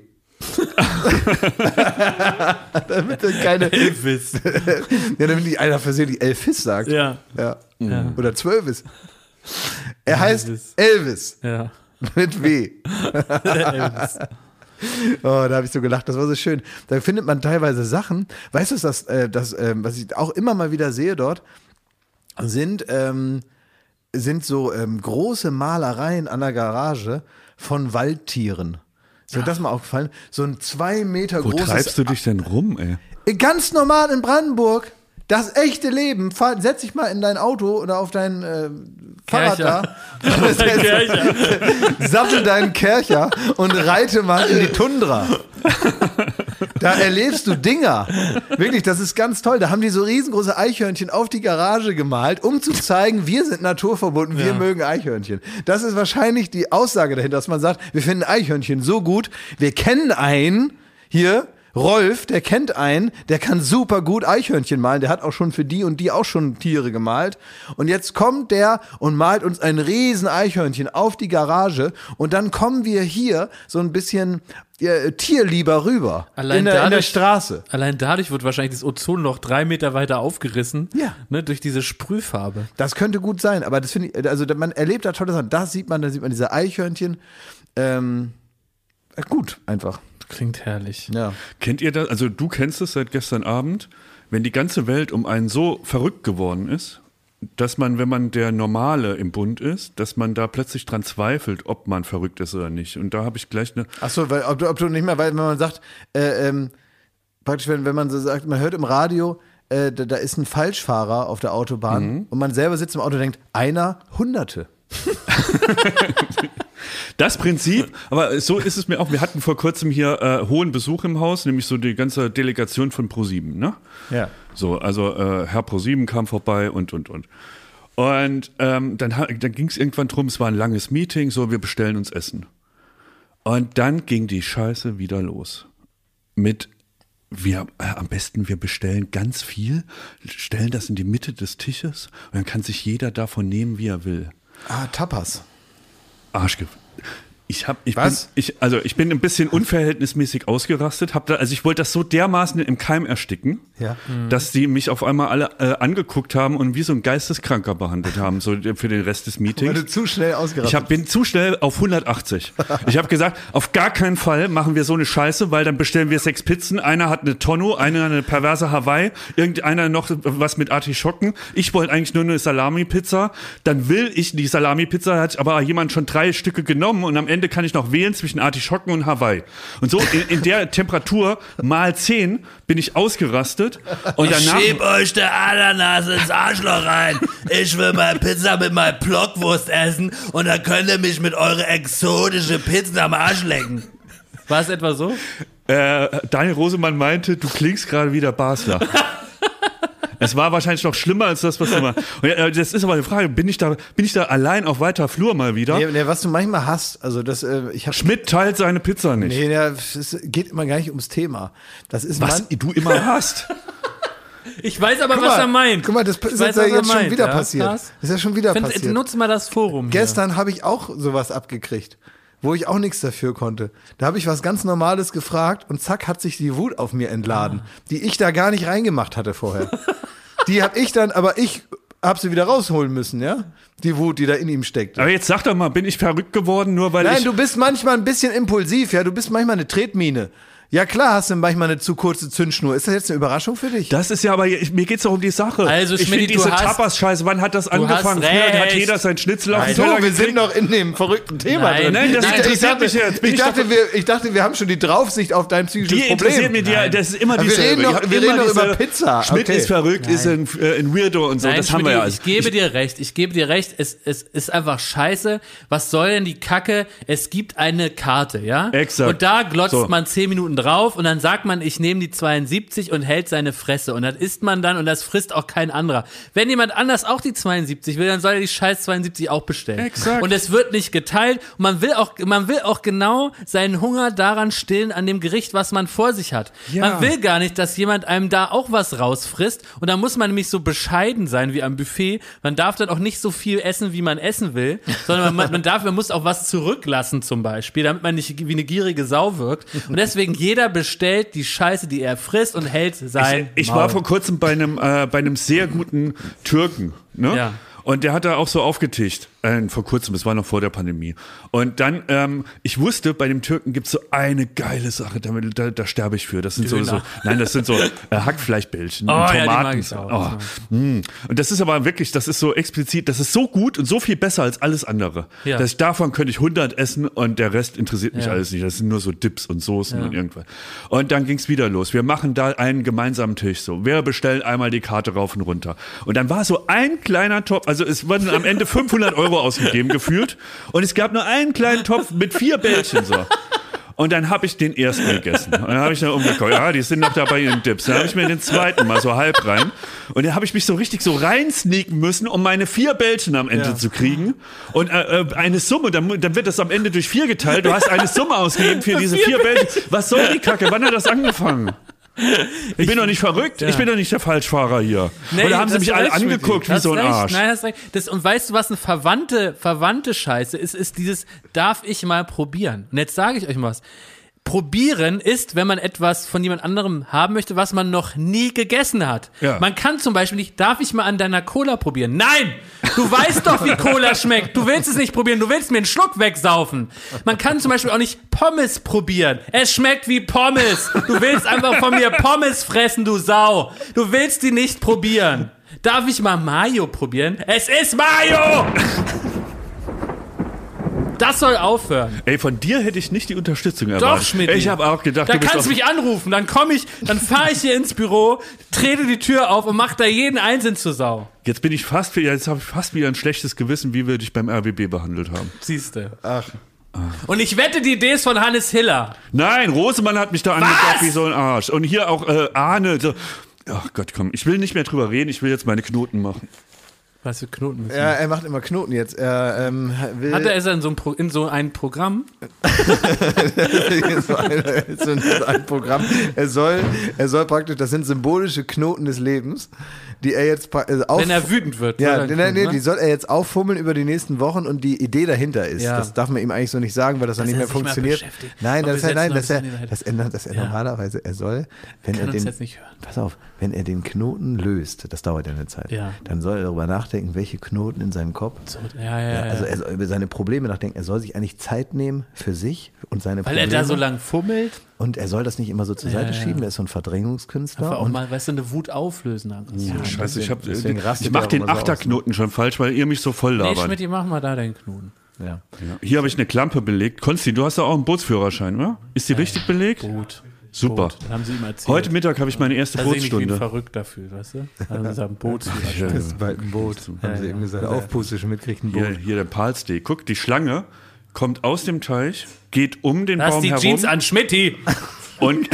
Damit dann keine, Elvis. ja, damit nicht einer versehentlich Elvis sagt. Ja. Ja. Ja. Oder Zwölfis. Er heißt Elvis. Elvis Ja. mit W. Elvis. Oh, da habe ich so gelacht, das war so schön. Da findet man teilweise Sachen, weißt du, das, äh, das äh, was ich auch immer mal wieder sehe dort, sind, ähm, sind so ähm, große Malereien an der Garage von Waldtieren. Ist dir das mal aufgefallen? So ein zwei Meter Wo großes, treibst du dich denn rum, ey? ganz normal in Brandenburg. Das echte Leben, fahr, setz dich mal in dein Auto oder auf dein äh, Fahrrad da, sattel deinen Kercher und reite mal in die Tundra. Da erlebst du Dinger. Wirklich, das ist ganz toll. Da haben die so riesengroße Eichhörnchen auf die Garage gemalt, um zu zeigen, wir sind naturverbunden, wir Ja. mögen Eichhörnchen. Das ist wahrscheinlich die Aussage dahinter, dass man sagt, wir finden Eichhörnchen so gut, wir kennen einen hier, Rolf, der kennt einen, der kann super gut Eichhörnchen malen, der hat auch schon für die und die auch schon Tiere gemalt. Und jetzt kommt der und malt uns ein riesen Eichhörnchen auf die Garage und dann kommen wir hier so ein bisschen äh, tierlieber rüber. Allein in, der, in der dadurch- Straße. Allein dadurch wird wahrscheinlich das Ozonloch drei Meter weiter aufgerissen. Ja. Ne, durch diese Sprühfarbe. Das könnte gut sein, aber das finde ich, also man erlebt da tolle Sachen. Das sieht man, da sieht man diese Eichhörnchen. Ähm, gut, einfach. Klingt herrlich. Ja. Kennt ihr das? Also du kennst es seit gestern Abend, wenn die ganze Welt um einen so verrückt geworden ist, dass man, wenn man der Normale im Bund ist, dass man da plötzlich dran zweifelt, ob man verrückt ist oder nicht. Und da habe ich gleich eine... Ach so, weil ob du, ob du nicht mehr, weil wenn man sagt, äh, ähm, praktisch wenn, wenn man so sagt, man hört im Radio, äh, da, da ist ein Falschfahrer auf der Autobahn Mhm. und man selber sitzt im Auto und denkt, einer, Hunderte. Das Prinzip, aber so ist es mir auch. Wir hatten vor kurzem hier äh, hohen Besuch im Haus, nämlich so die ganze Delegation von ProSieben, ne? Ja. So, also äh, Herr ProSieben kam vorbei und, und, und. Und ähm, dann, ha- dann ging es irgendwann drum, es war ein langes Meeting, so, wir bestellen uns Essen. Und dann ging die Scheiße wieder los. Mit, wir, äh, am besten wir bestellen ganz viel, stellen das in die Mitte des Tisches und dann kann sich jeder davon nehmen, wie er will. Ah, Tapas. Arschgift. Ich hab, ich Was? bin, ich, also ich bin ein bisschen unverhältnismäßig ausgerastet. Hab da, also ich wollte das so dermaßen im Keim ersticken, Ja. dass die mich auf einmal alle äh, angeguckt haben und wie so ein Geisteskranker behandelt haben, so für den Rest des Weil Meetings. du zu schnell ausgerastet Ich hab, bin zu schnell auf hundertachtzig. Ich habe gesagt, auf gar keinen Fall machen wir so eine Scheiße, weil dann bestellen wir sechs Pizzen. Einer hat eine Tonno, einer eine perverse Hawaii, irgendeiner noch was mit Artischocken. Ich wollte eigentlich nur eine Salami-Pizza. Dann will ich die Salami-Pizza, hat aber jemand schon drei Stücke genommen und am Ende kann ich noch wählen zwischen Artischocken und Hawaii. Und so in, in der Temperatur mal zehn bin ich ausgerastet und danach... Schieb euch der Ananas ins Arschloch rein. Ich will meine Pizza mit meinem Blockwurst essen und dann könnt ihr mich mit eurer exotischen Pizza am Arsch lecken. War es etwa so? Äh, Daniel Rosemann meinte, du klingst gerade wie der Basler. Es war wahrscheinlich noch schlimmer als das, was du machst. Und, äh, das ist aber eine Frage, bin ich da, bin ich da allein auf weiter Flur mal wieder? Nee, nee, was du manchmal hast, also das, äh, ich habe Schmidt teilt seine Pizza nicht. Nee, ja, es geht immer gar nicht ums Thema. Das ist Was man, du immer hast. Ich weiß aber, Guck was mal, er meint. Guck mal, das Ich ist weiß, ja was er jetzt schon meint, wieder ja, passiert. krass. Das ist ja schon wieder Find, passiert. nutz mal das Forum. Gestern habe ich auch sowas abgekriegt, wo ich auch nichts dafür konnte. Da habe ich was ganz Normales gefragt und zack hat sich die Wut auf mir entladen, die ich da gar nicht reingemacht hatte vorher. Die habe ich dann, aber ich habe sie wieder rausholen müssen, ja? Die Wut, die da in ihm steckt. Aber jetzt sag doch mal, bin ich verrückt geworden, nur weil Nein, ich... du bist manchmal ein bisschen impulsiv, ja? Du bist manchmal eine Tretmine. Ja klar, hast du manchmal eine zu kurze Zündschnur. Ist das jetzt eine Überraschung für dich? Das ist ja aber, ich, mir geht's doch um die Sache. Also, ich Schmidti, finde du diese hast- Tapas-Scheiße, wann hat das angefangen? hast Früher hat recht. jeder sein Schnitzel auf den So, Teller wir gekriegt. sind noch in dem verrückten Thema Nein, drin. nein, das ich, interessiert ich dachte, mich jetzt. Bin ich, ich dachte, doch- wir, ich dachte, wir haben schon die Draufsicht auf dein psychisches Die interessiert Problem. mir, die, das ist immer Aber wir dieselbe. reden doch- Ich hab wir immer reden doch über diese- Pizza. Schmidt Okay. ist verrückt, ist ein, äh, ein Weirdo und so, Nein, das haben wir ja Schmidti, alles. ich gebe dir recht, ich gebe dir recht, es, es ist einfach scheiße. Was soll denn die Kacke? Es gibt eine Karte, ja? Exakt. Und da glotzt So. man zehn Minuten drauf und dann sagt man, ich nehme die zweiundsiebzig und hält seine Fresse. Und das isst man dann und das frisst auch kein anderer. Wenn jemand anders auch die zweiundsiebzig will, dann soll er die scheiß zweiundsiebzig auch bestellen. Exakt. Und es wird nicht geteilt. Und man will auch, man will auch genau seinen Hunger daran stillen, an dem Gericht, was man vor sich hat. Ja. Man will gar nicht, dass jemand einem da auch was rausfrisst. Und da muss man nämlich so bescheiden sein wie am Buffet. Man darf dann auch nicht so viel essen, wie man essen will, sondern man, man darf, man muss auch was zurücklassen zum Beispiel, damit man nicht wie eine gierige Sau wirkt. Und deswegen jeder bestellt die Scheiße, die er frisst und hält sein Ich, ich Maul. war vor kurzem bei einem, äh, bei einem sehr guten Türken, ne? Ja. Und der hat da auch so aufgetischt. Äh, äh, vor kurzem, das war noch vor der Pandemie. Und dann, ähm, ich wusste, bei dem Türken gibt es so eine geile Sache, da, da, da sterbe ich für. Das sind so, so, nein, das sind so äh, Hackfleischbällchen, Oh, und ja, die Tomaten. mag ich auch. Oh, mm. Und das ist aber wirklich, das ist so explizit, das ist so gut und so viel besser als alles andere. Ja. Dass ich, davon könnte ich hundert essen und der Rest interessiert mich Ja. alles nicht. Das sind nur so Dips und Soßen Ja. und irgendwas. Und dann ging es wieder los. Wir machen da einen gemeinsamen Tisch so. Wir bestellen einmal die Karte rauf und runter. Und dann war so ein kleiner Topf, also es wurden am Ende fünfhundert Euro ausgegeben gefühlt. Und es gab nur einen kleinen Topf mit vier Bällchen so. Und dann habe ich den ersten gegessen. Und dann habe ich dann umgeguckt. Ja, die sind noch dabei in den Dips. Dann habe ich mir den zweiten mal so halb rein. Und dann habe ich mich so richtig so reinsneaken müssen, um meine vier Bällchen am Ende Ja. zu kriegen. Und äh, äh, eine Summe, dann, dann wird das am Ende durch vier geteilt. Du hast eine Summe ausgegeben für diese vier Bällchen. Was soll die Kacke? Wann hat das angefangen? Ich bin doch nicht verrückt. Ja. Ich bin doch nicht der Falschfahrer hier. Nee, Oder haben sie das mich ist alle recht, angeguckt Schmidti. wie Hast so ein recht. Arsch? Nein, hast recht. Das, und weißt du, was eine verwandte, verwandte Scheiße ist? Ist dieses, darf ich mal probieren? Und jetzt sage ich euch mal was. Probieren ist, wenn man etwas von jemand anderem haben möchte, was man noch nie gegessen hat. Ja. Man kann zum Beispiel nicht, darf ich mal an deiner Cola probieren? Nein! Du weißt doch, wie Cola schmeckt. Du willst es nicht probieren. Du willst mir einen Schluck wegsaufen. Man kann zum Beispiel auch nicht Pommes probieren. Es schmeckt wie Pommes. Du willst einfach von mir Pommes fressen, du Sau. Du willst die nicht probieren. Darf ich mal Mayo probieren? Es ist Mayo! Das soll aufhören. Ey, von dir hätte ich nicht die Unterstützung erwartet. Doch, Schmidt. Ich habe auch gedacht, Da du bist kannst du auf- mich anrufen, dann komme ich, dann fahre ich hier ins Büro, trete die Tür auf und mach da jeden Einzelnen zur Sau. Jetzt bin ich fast, jetzt habe ich fast wieder ein schlechtes Gewissen, wie wir dich beim R B B behandelt haben. Siehste. Ach. Und ich wette, die Idee ist von Hannes Hiller. Nein, Rosemann hat mich da angeguckt wie so ein Arsch. Und hier auch äh, Arne. So. Ach Gott, komm, ich will nicht mehr drüber reden, ich will jetzt meine Knoten machen. Was für Knoten müssen Ja, er macht immer Knoten jetzt. Er ähm, will Hat er ist er in so, ein Pro, in so ein Programm? so ein, so ein, so ein Programm. Er soll, er soll praktisch, das sind symbolische Knoten des Lebens, die er jetzt pra- äh, auf, Wenn er wütend wird. ja, soll er nee, Knoten, nee, ne? die soll er jetzt auffummeln über die nächsten Wochen und die Idee dahinter ist. Ja. Das darf man ihm eigentlich so nicht sagen, weil das dann Dass nicht er mehr sich mal funktioniert. beschäftigt. Nein, Und das wir er, nein, setzen dass noch er, ein bisschen in die dass er, dass er Ja. normalerweise, er soll, wenn Kann er uns den, jetzt nicht hören. pass auf, wenn er den Knoten löst, das dauert ja eine Zeit, Ja. dann soll er darüber nachdenken, welche Knoten in seinem Kopf. So, ja, ja, ja. Also er soll über seine Probleme nachdenken. Er soll sich eigentlich Zeit nehmen für sich und seine Weil er Probleme. da so lang fummelt, Und er soll das nicht immer so zur Seite Ja, ja. schieben. Er ist so ein Verdrängungskünstler. einfach auch und mal, weißt du, eine Wut auflösen. Ja, Scheiße, ich, hab, deswegen rastet ich mach er auch den immer so Achterknoten schon falsch, weil ihr mich so voll Nee, labert. Schmidt, mach mal da deinen Knoten. ja. Ja. Hier habe ich eine Klampe belegt. Konsti, du hast doch auch einen Bootsführerschein, oder? Ist die richtig belegt? Boot. Super. Boot. Das haben sie ihm erzählt. Heute Mittag habe ich meine erste da sehe ich mich wie ein Bootstunde. Verrückter fühlt, weißt du? Also dieser Bootsführer. Das ist bald ein Boot. Haben sie ja. eben gesagt. Aufpuste schon mitkriegt ein Boot. Hier, hier der Palsteg. Guck, die Schlange kommt aus dem Teich, geht um den Lass Baum die herum Jeans an, Schmidti! und,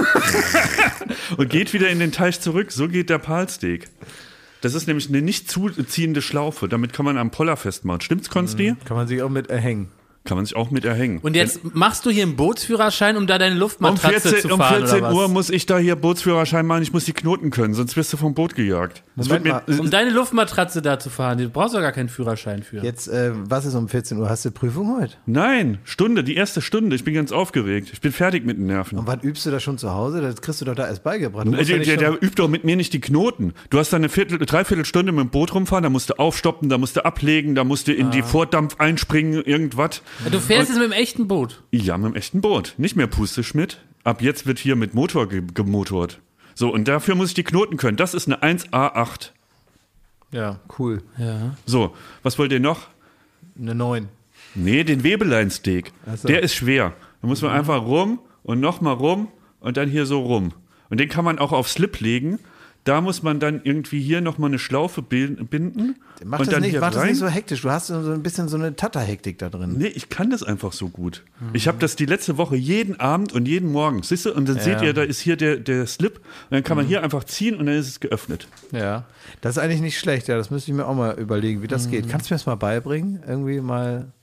und geht wieder in den Teich zurück. So geht der Palsteg. Das ist nämlich eine nicht zuziehende Schlaufe. Damit kann man am Poller festmachen. Stimmt's, Konsti? Kann man sich auch mit erhängen. Kann man sich auch mit erhängen. Und jetzt machst du hier einen Bootsführerschein, um da deine Um Luftmatratze vierzehn, zu um fahren, vierzehn oder was? Uhr muss ich da hier Bootsführerschein machen. Ich muss die Knoten können, sonst wirst du vom Boot gejagt. Das wird Moment mir, Um deine Luftmatratze da zu fahren, du brauchst doch gar keinen Führerschein für. Jetzt, äh, was ist um vierzehn Uhr? Hast du Prüfung heute? Nein, Stunde, die erste Stunde. Ich bin ganz aufgeregt. Ich bin fertig mit den Nerven. Und wann übst du das schon zu Hause? Das kriegst du doch da erst beigebracht. Du Der, musst ja der, nicht der schon- übt doch mit mir nicht die Knoten. Du hast da eine Viertel, Dreiviertelstunde mit dem Boot rumfahren, da musst du aufstoppen, da musst du ablegen, da musst du in die Vordampf einspringen, irgendwas. Du fährst jetzt mit dem echten Boot. Ja, mit dem echten Boot. Nicht mehr Pusteschmidt. Ab jetzt wird hier mit Motor ge gemotort. So, und dafür muss ich die Knoten können. Das ist eine eins A acht. Ja, cool. Ja. So, was wollt ihr noch? Eine neun. Nee, den Webeleinsteak. Ach so. Der ist schwer. Da muss man einfach rum und nochmal rum und dann hier so rum. Und den kann man auch auf Slip legen. Da muss man dann irgendwie hier nochmal eine Schlaufe binden. Mach, und das dann nicht, hier mach das rein. nicht so hektisch. Du hast so ein bisschen so eine Tata-Hektik da drin. Nee, ich kann das einfach so gut. Ich habe das die letzte Woche jeden Abend und jeden Morgen. Siehst du? Und dann seht ihr, da ist hier der, der Slip. Und dann kann man hier einfach ziehen und dann ist es geöffnet. Ja. Das ist eigentlich nicht schlecht. Ja, das müsste ich mir auch mal überlegen, wie das Mhm. geht. Kannst du mir das mal beibringen? Irgendwie mal.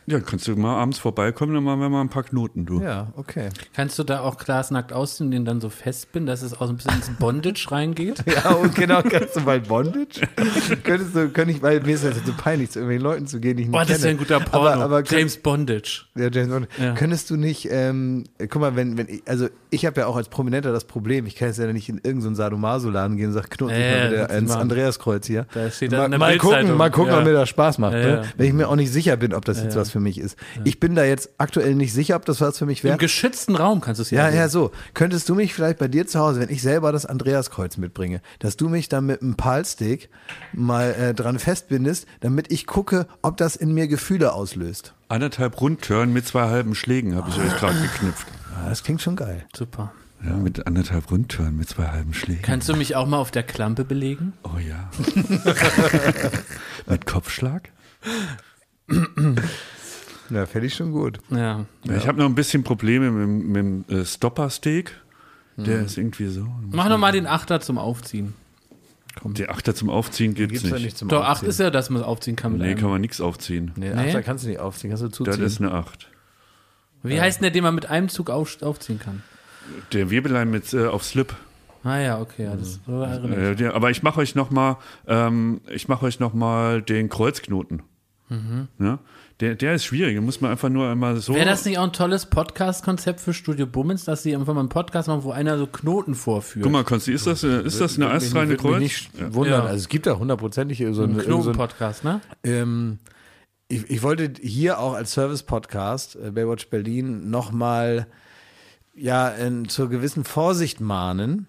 Ja, kannst du mal abends vorbeikommen, dann machen wir mal ein paar Knoten, du. Ja, okay. Kannst du da auch Klaas nackt ausziehen und den dann so festbinden, dass es auch so ein bisschen ins Bondage reingeht? Ja, und genau, kannst du mal Bondage? Könntest du, könnte ich, weil mir ist das so peinlich, zu irgendwelchen Leuten zu gehen, die ich nicht Boah, kenne. das ist ja ein guter Porno. Aber, aber könnt- James Bondage. Ja, James Bond. Ja. Könntest du nicht, ähm, guck mal, wenn, wenn ich, also ich habe ja auch als Prominenter das Problem, ich kann jetzt ja nicht in irgendeinen so Sadomaso-Laden gehen und sag, knoten Ja, sich mal ja, wieder das ins machen. Andreaskreuz hier. Da steht mal, dann in der mal gucken, Bildzeitung. mal gucken, Ja. ob mir das Spaß macht, Ja, ne? ja. Wenn ich mir auch nicht sicher bin, ob das Ja, jetzt ja. was für mich ist. Ich bin da jetzt aktuell nicht sicher, ob das was für mich wäre. Im geschützten Raum kannst du es Ja, sehen. ja, so. Könntest du mich vielleicht bei dir zu Hause, wenn ich selber das Andreaskreuz mitbringe, dass du mich dann mit einem Palstick mal äh, dran festbindest, damit ich gucke, ob das in mir Gefühle auslöst. Anderthalb Rundtörn mit zwei halben Schlägen habe ich euch gerade geknüpft. Ja, das klingt schon geil. Super. Ja, mit anderthalb Rundtörn mit zwei halben Schlägen. Kannst du mich auch mal auf der Klampe belegen? Oh ja. Mit Kopfschlag? Ja, fände ich schon gut. Ja. Ja. Ich habe noch ein bisschen Probleme mit, mit dem äh, Stopper-Steak. Der ist irgendwie so. Mach noch mal den Achter zum Aufziehen. Der Achter zum Aufziehen gibt's, Gibt's ja nicht. nicht zum Doch, acht Aufziehen. ist ja, dass man es aufziehen kann mit Nee, einem. kann man nichts aufziehen. Nee, Nee? Achter kannst du nicht aufziehen, kannst du Das zuziehen. ist eine acht. Wie heißt denn der, den man mit einem Zug auf, aufziehen kann? Der Wirbellein mit äh, auf Slip. Ah ja, okay. Ja, das so erinnere ich. Äh, der, aber ich mache euch noch mal, ähm, ich mache euch noch mal den Kreuzknoten. Ja? Der, der ist schwierig. Da muss man einfach nur einmal so. Wäre das nicht auch ein tolles Podcast-Konzept für Studio Bummens, dass sie einfach mal einen Podcast machen, wo einer so Knoten vorführt? Guck mal, Konsti, ist das, äh, ist das eine Würde mich- astreine würde mich Kreuz? nicht Ja. wundern. Ja. Also es gibt da hundertprozentig so ein eine, so ein, Knoten-Podcast, ne? ähm, ich, ich wollte hier auch als Service-Podcast äh, Baywatch Berlin nochmal ja, in, zur gewissen Vorsicht mahnen,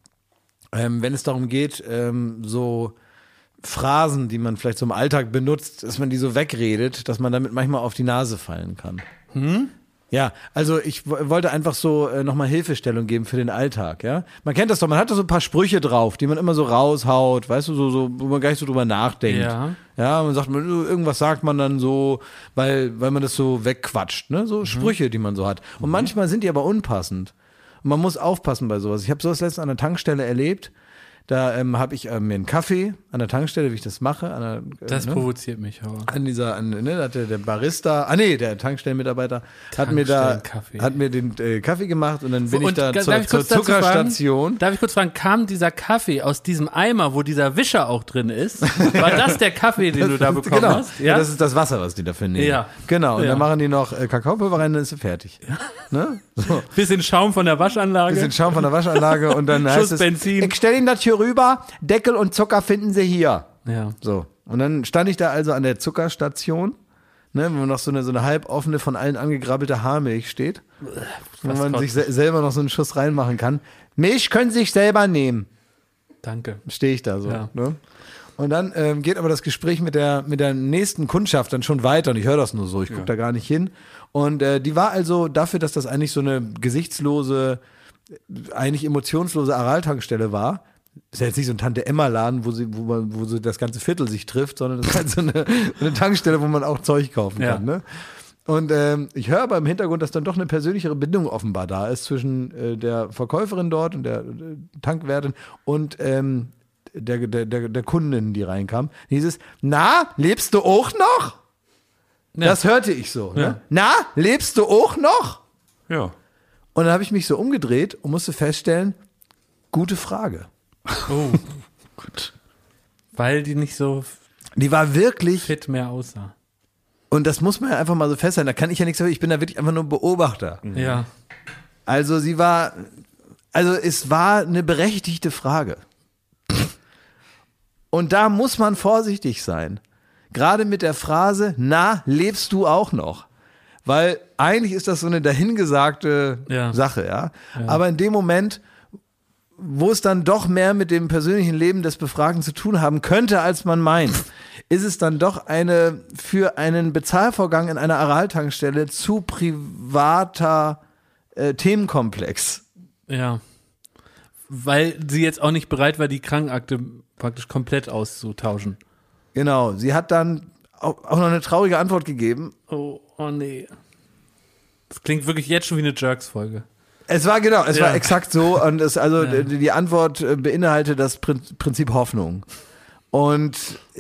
ähm, wenn es darum geht, ähm, so Phrasen, die man vielleicht so im Alltag benutzt, dass man die so wegredet, dass man damit manchmal auf die Nase fallen kann. Hm? Ja, also ich w- wollte einfach so äh, nochmal Hilfestellung geben für den Alltag, ja. Man kennt das doch, man hat da so ein paar Sprüche drauf, die man immer so raushaut, weißt du, so, so wo man gar nicht so drüber nachdenkt. Ja. Ja, man sagt, man, irgendwas sagt man dann so, weil, weil man das so wegquatscht, ne? So Sprüche, die man so hat. Und manchmal sind die aber unpassend. Und man muss aufpassen bei sowas. Ich habe sowas letztens an der Tankstelle erlebt. Da ähm, habe ich ähm, mir einen Kaffee an der Tankstelle, wie ich das mache. An der, äh, Das ne? provoziert mich aber. An dieser, an, ne, da hat der, der Barista, ah nee, der Tankstellenmitarbeiter hat mir da, Tankstellenkaffee. hat mir den äh, Kaffee gemacht und dann bin ich Und da darf zur, ich zur kurz dazu Zuckerstation. Fragen, darf ich kurz fragen, kam dieser Kaffee aus diesem Eimer, wo dieser Wischer auch drin ist? War das der Kaffee, den du da bekommen genau. hast? Ja? Das ist das Wasser, was die dafür nehmen. Ja. Genau. Und Ja. dann machen die noch äh, Kakaopulver rein, dann ist sie fertig. Ne? So. Bisschen Schaum von der Waschanlage. Bisschen Schaum von der Waschanlage und dann heißt Schuss es, Benzin. ich stelle Ihnen das hier rüber, Deckel und Zucker finden Sie hier. Ja. So. Und dann stand ich da also an der Zuckerstation, ne, wo noch so eine, so eine halboffene, von allen angegrabbelte Haarmilch steht, wo was man kotzt. sich se selber noch so einen Schuss reinmachen kann. Milch können Sie sich selber nehmen. Danke. Stehe ich da so. Ja. Ne? Und dann ähm, geht aber das Gespräch mit der, mit der nächsten Kundschaft dann schon weiter und ich höre das nur so, ich gucke da gar nicht hin. Und äh, die war also dafür, dass das eigentlich so eine gesichtslose, eigentlich emotionslose Araltankstelle war. Ist ja jetzt nicht so ein Tante-Emma-Laden, wo sie, wo man, wo so das ganze Viertel sich trifft, sondern das ist halt so eine, so eine Tankstelle, wo man auch Zeug kaufen Ja. kann. Ne? Und ähm, ich höre aber im Hintergrund, dass dann doch eine persönlichere Bindung offenbar da ist zwischen äh, der Verkäuferin dort und der äh, Tankwertin und ähm, der, der, der, der Kundin, die reinkam. Hieß es, na, lebst du auch noch? Ja. Das hörte ich so. Ne? Ja. Na, lebst du auch noch? Ja. Und dann habe ich mich so umgedreht und musste feststellen, gute Frage. Oh. Gut. Weil die nicht so Die war wirklich, fit mehr aussah. und das muss man ja einfach mal so festhalten, da kann ich ja nichts dafür, ich bin da wirklich einfach nur Beobachter. Ja. Also sie war, also es war eine berechtigte Frage. Und da muss man vorsichtig sein. Gerade mit der Phrase, na, lebst du auch noch? Weil eigentlich ist das so eine dahingesagte Ja. Sache, ja? Aber in dem Moment, wo es dann doch mehr mit dem persönlichen Leben des Befragten zu tun haben könnte, als man meint, ist es dann doch eine für einen Bezahlvorgang in einer Araltankstelle zu privater äh, Themenkomplex. Ja. Weil sie jetzt auch nicht bereit war, die Krankenakte praktisch komplett auszutauschen. Genau, sie hat dann auch, auch noch eine traurige Antwort gegeben. Oh, oh nee. Das klingt wirklich jetzt schon wie eine Jerks-Folge. Es war genau, es Ja. war exakt so und es, also Ja. die, die Antwort äh, beinhaltet das Prin- Prinzip Hoffnung. Und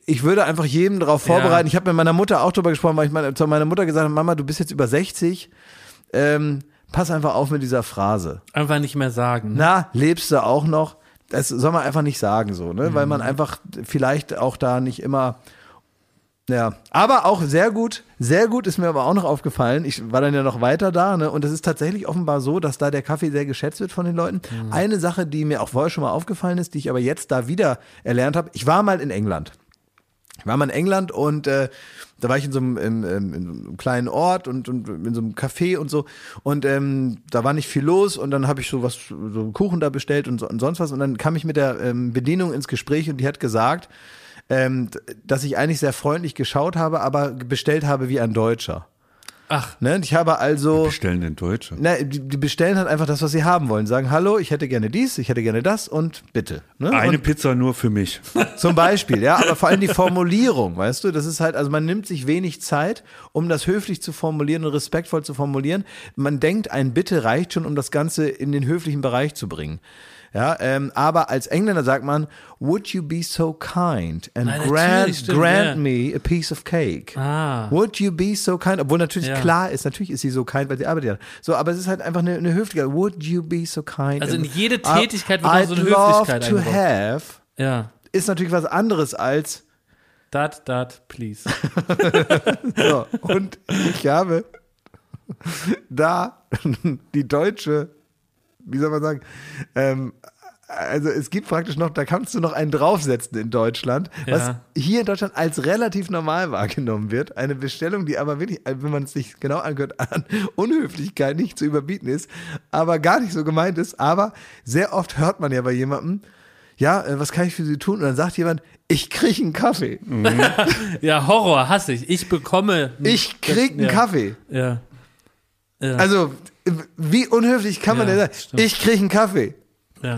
ich würde einfach jedem darauf vorbereiten. Ja. Ich habe mit meiner Mutter auch drüber gesprochen, weil ich meine, zu meiner Mutter gesagt habe, Mama, du bist jetzt über sechzig, ähm, pass einfach auf mit dieser Phrase. Einfach nicht mehr sagen. Na, lebst du auch noch? Das soll man einfach nicht sagen so, ne? Mhm. Weil man einfach vielleicht auch da nicht immer, ja, aber auch sehr gut, sehr gut ist mir aber auch noch aufgefallen, ich war dann ja noch weiter da, ne? Und es ist tatsächlich offenbar so, dass da der Kaffee sehr geschätzt wird von den Leuten. Mhm. Eine Sache, die mir auch vorher schon mal aufgefallen ist, die ich aber jetzt da wieder erlernt habe, ich war mal in England. Ich war mal in England und äh, da war ich in so einem, in, in, in so einem kleinen Ort und, und in so einem Café und so und ähm, da war nicht viel los und dann habe ich so was, so einen Kuchen da bestellt und, so, und sonst was und dann kam ich mit der ähm, Bedienung ins Gespräch und die hat gesagt, ähm, dass ich eigentlich sehr freundlich geschaut habe, aber bestellt habe wie ein Deutscher. Ach. Ne? Ich habe also... Bestellen in Deutsche. Na, die, die bestellen halt einfach das, was sie haben wollen. Sagen, hallo, ich hätte gerne dies, ich hätte gerne das und bitte. Ne? Eine und Pizza nur für mich. zum Beispiel, ja, aber vor allem die Formulierung, weißt du, das ist halt, also man nimmt sich wenig Zeit, um das höflich zu formulieren und respektvoll zu formulieren. Man denkt, ein Bitte reicht schon, um das Ganze in den höflichen Bereich zu bringen. Ja, ähm, aber als Engländer sagt man, would you be so kind and Nein, grant, natürlich, stimmt, grant ja. me a piece of cake? Ah. Would you be so kind? Obwohl natürlich Ja. klar ist, natürlich ist sie so kind, weil sie arbeitet ja. So, aber es ist halt einfach eine, eine Höflichkeit. Would you be so kind? Also in And jede Tätigkeit wird I- auch so eine I'd love Höflichkeit to eingebaut. have Ja. ist natürlich was anderes als Dat, dat, please. so. Und ich habe da die deutsche, wie soll man sagen, ähm, also es gibt praktisch noch, da kannst du noch einen draufsetzen in Deutschland, was Ja. hier in Deutschland als relativ normal wahrgenommen wird. Eine Bestellung, die aber wirklich, wenn man es sich genau angehört, an Unhöflichkeit nicht zu überbieten ist, aber gar nicht so gemeint ist. Aber sehr oft hört man ja bei jemandem, ja, äh, was kann ich für Sie tun? Und dann sagt jemand, ich kriege einen Kaffee. Ja, Horror, hasse ich. Ich bekomme. Ich krieg einen ja. Kaffee. Ja. Ja. Also, wie unhöflich kann man Ja, denn sagen? stimmt. Ich kriege einen Kaffee. ja.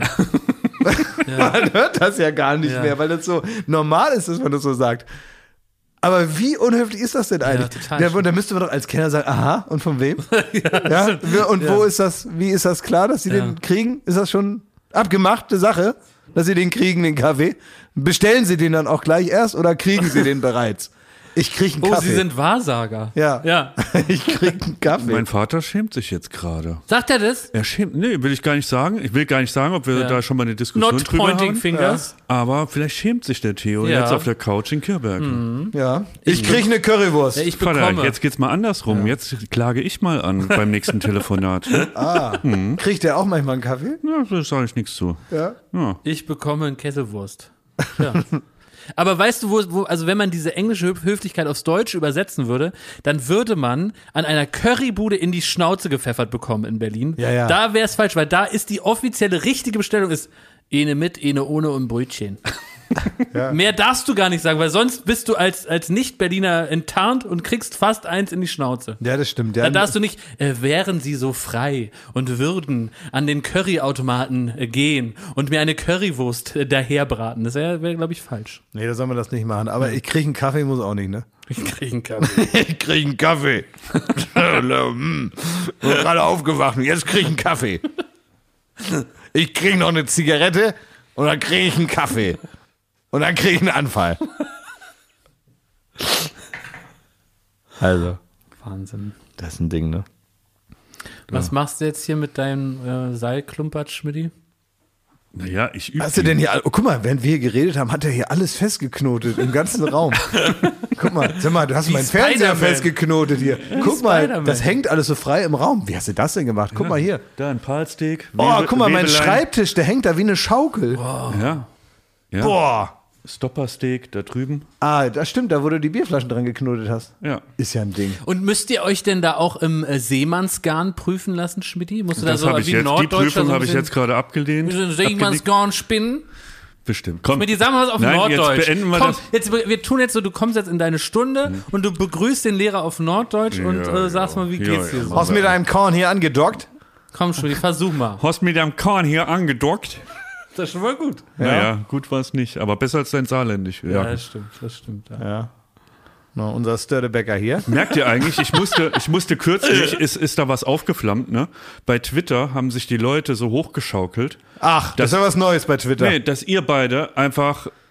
Man hört das ja gar nicht Ja. mehr, weil das so normal ist, dass man das so sagt. Aber wie unhöflich ist das denn eigentlich? total da, schlimm. da müsste man doch als Kenner sagen, aha, und von wem? ja, und wo ist das, wie ist das klar, dass sie Ja. den kriegen? Ist das schon abgemachte Sache, dass sie den kriegen, den Kaffee? Bestellen sie den dann auch gleich erst oder kriegen sie den bereits? Ich kriege einen Oh, Kaffee. Sie sind Wahrsager. ja. Ja. Ich kriege einen Kaffee. Mein Vater schämt sich jetzt gerade. Sagt er das? Er schämt, nee, will ich gar nicht sagen. Ich will gar nicht sagen, ob wir Ja. da schon mal eine Diskussion Not drüber pointing haben. fingers. Aber vielleicht schämt sich der Theo Ja. jetzt auf der Couch in Kirberg. ja. Ich kriege eine Currywurst. Ja, ich Vater, bekomme. jetzt geht's mal andersrum. Jetzt klage ich mal an beim nächsten Telefonat. Ah, kriegt der auch manchmal einen Kaffee? Ja, da sage ich nichts zu. Ja. Ja. Ich bekomme einen Kesselwurst. Ja. Aber weißt du, wo, wo, also wenn man diese englische Höf- Höflichkeit aufs Deutsche übersetzen würde, dann würde man an einer Currybude in die Schnauze gepfeffert bekommen in Berlin. Ja, ja. Da wäre es falsch, weil da ist die offizielle richtige Bestellung ist eine mit, eine ohne und Brötchen. Ja. Mehr darfst du gar nicht sagen, weil sonst bist du als, als Nicht-Berliner enttarnt und kriegst fast eins in die Schnauze. Ja, das stimmt. Ja. Da darfst du nicht, äh, wären sie so frei und würden an den Curryautomaten äh, gehen und mir eine Currywurst äh, daherbraten. Das wäre, wär, glaube ich, falsch. Nee, da soll man das nicht machen. Aber ich kriege einen Kaffee, muss auch nicht, ne? Ich kriege einen Kaffee. Ich kriege einen Kaffee. hm. Bin gerade aufgewacht und jetzt kriege ich einen Kaffee. Ich kriege noch eine Zigarette und dann kriege ich einen Kaffee. Und dann kriege ich einen Anfall. Also, Wahnsinn. das ist ein Ding, ne? Was machst du jetzt hier mit deinem äh, Seilklumpert, Schmidti? Naja, ich übe. Hast du denn hier, all- oh, guck mal, während wir hier geredet haben, hat er hier alles festgeknotet im ganzen Raum. Guck mal, sag mal, du hast Wie meinen Fernseher Spider-Man. festgeknotet hier. Guck mal, Spider-Man. das hängt alles so frei im Raum. Wie hast du das denn gemacht? Guck mal hier. Da ein Palsteak. Oh, Webe- guck mal, mein Webelein. Schreibtisch, der hängt da wie eine Schaukel. Ja. ja. Boah. Stoppersteak da drüben. Ah, das stimmt, da wo du die Bierflaschen dran geknotet hast. Ja. Ist ja ein Ding. Und müsst ihr euch denn da auch im äh, Seemannsgarn prüfen lassen, Schmidti? Musst du da Das so habe ich wie jetzt, die Norddeutscher Prüfung so ein habe ich bisschen- jetzt gerade abgelehnt. wie so ein Abgelegt. Seemannsgarn spinnen? Bestimmt. Komm. Schmidti, sag mal was auf Nein, Norddeutsch. Jetzt beenden wir Komm, das. jetzt, wir tun jetzt so, du kommst jetzt in deine Stunde und du begrüßt den Lehrer auf Norddeutsch und Ja, äh, sagst ja. mal, wie Ja, geht's ja. dir so? Hast du mit deinem Korn hier angedockt? Komm, Schmidti, versuch mal. Hast mit deinem Korn hier angedockt? Das ist schon mal gut. Naja, gut war es nicht, aber besser als dein Saarländisch. Ja, Ja. das stimmt, das stimmt. Ja. Ja. Na, unser Störtebecker hier. Merkt ihr eigentlich, ich musste, ich musste kürzlich, ist, ist da was aufgeflammt, ne? Bei Twitter haben sich die Leute so hochgeschaukelt, Ach, das ist ja was Neues bei Twitter. nee, dass ihr beide einfach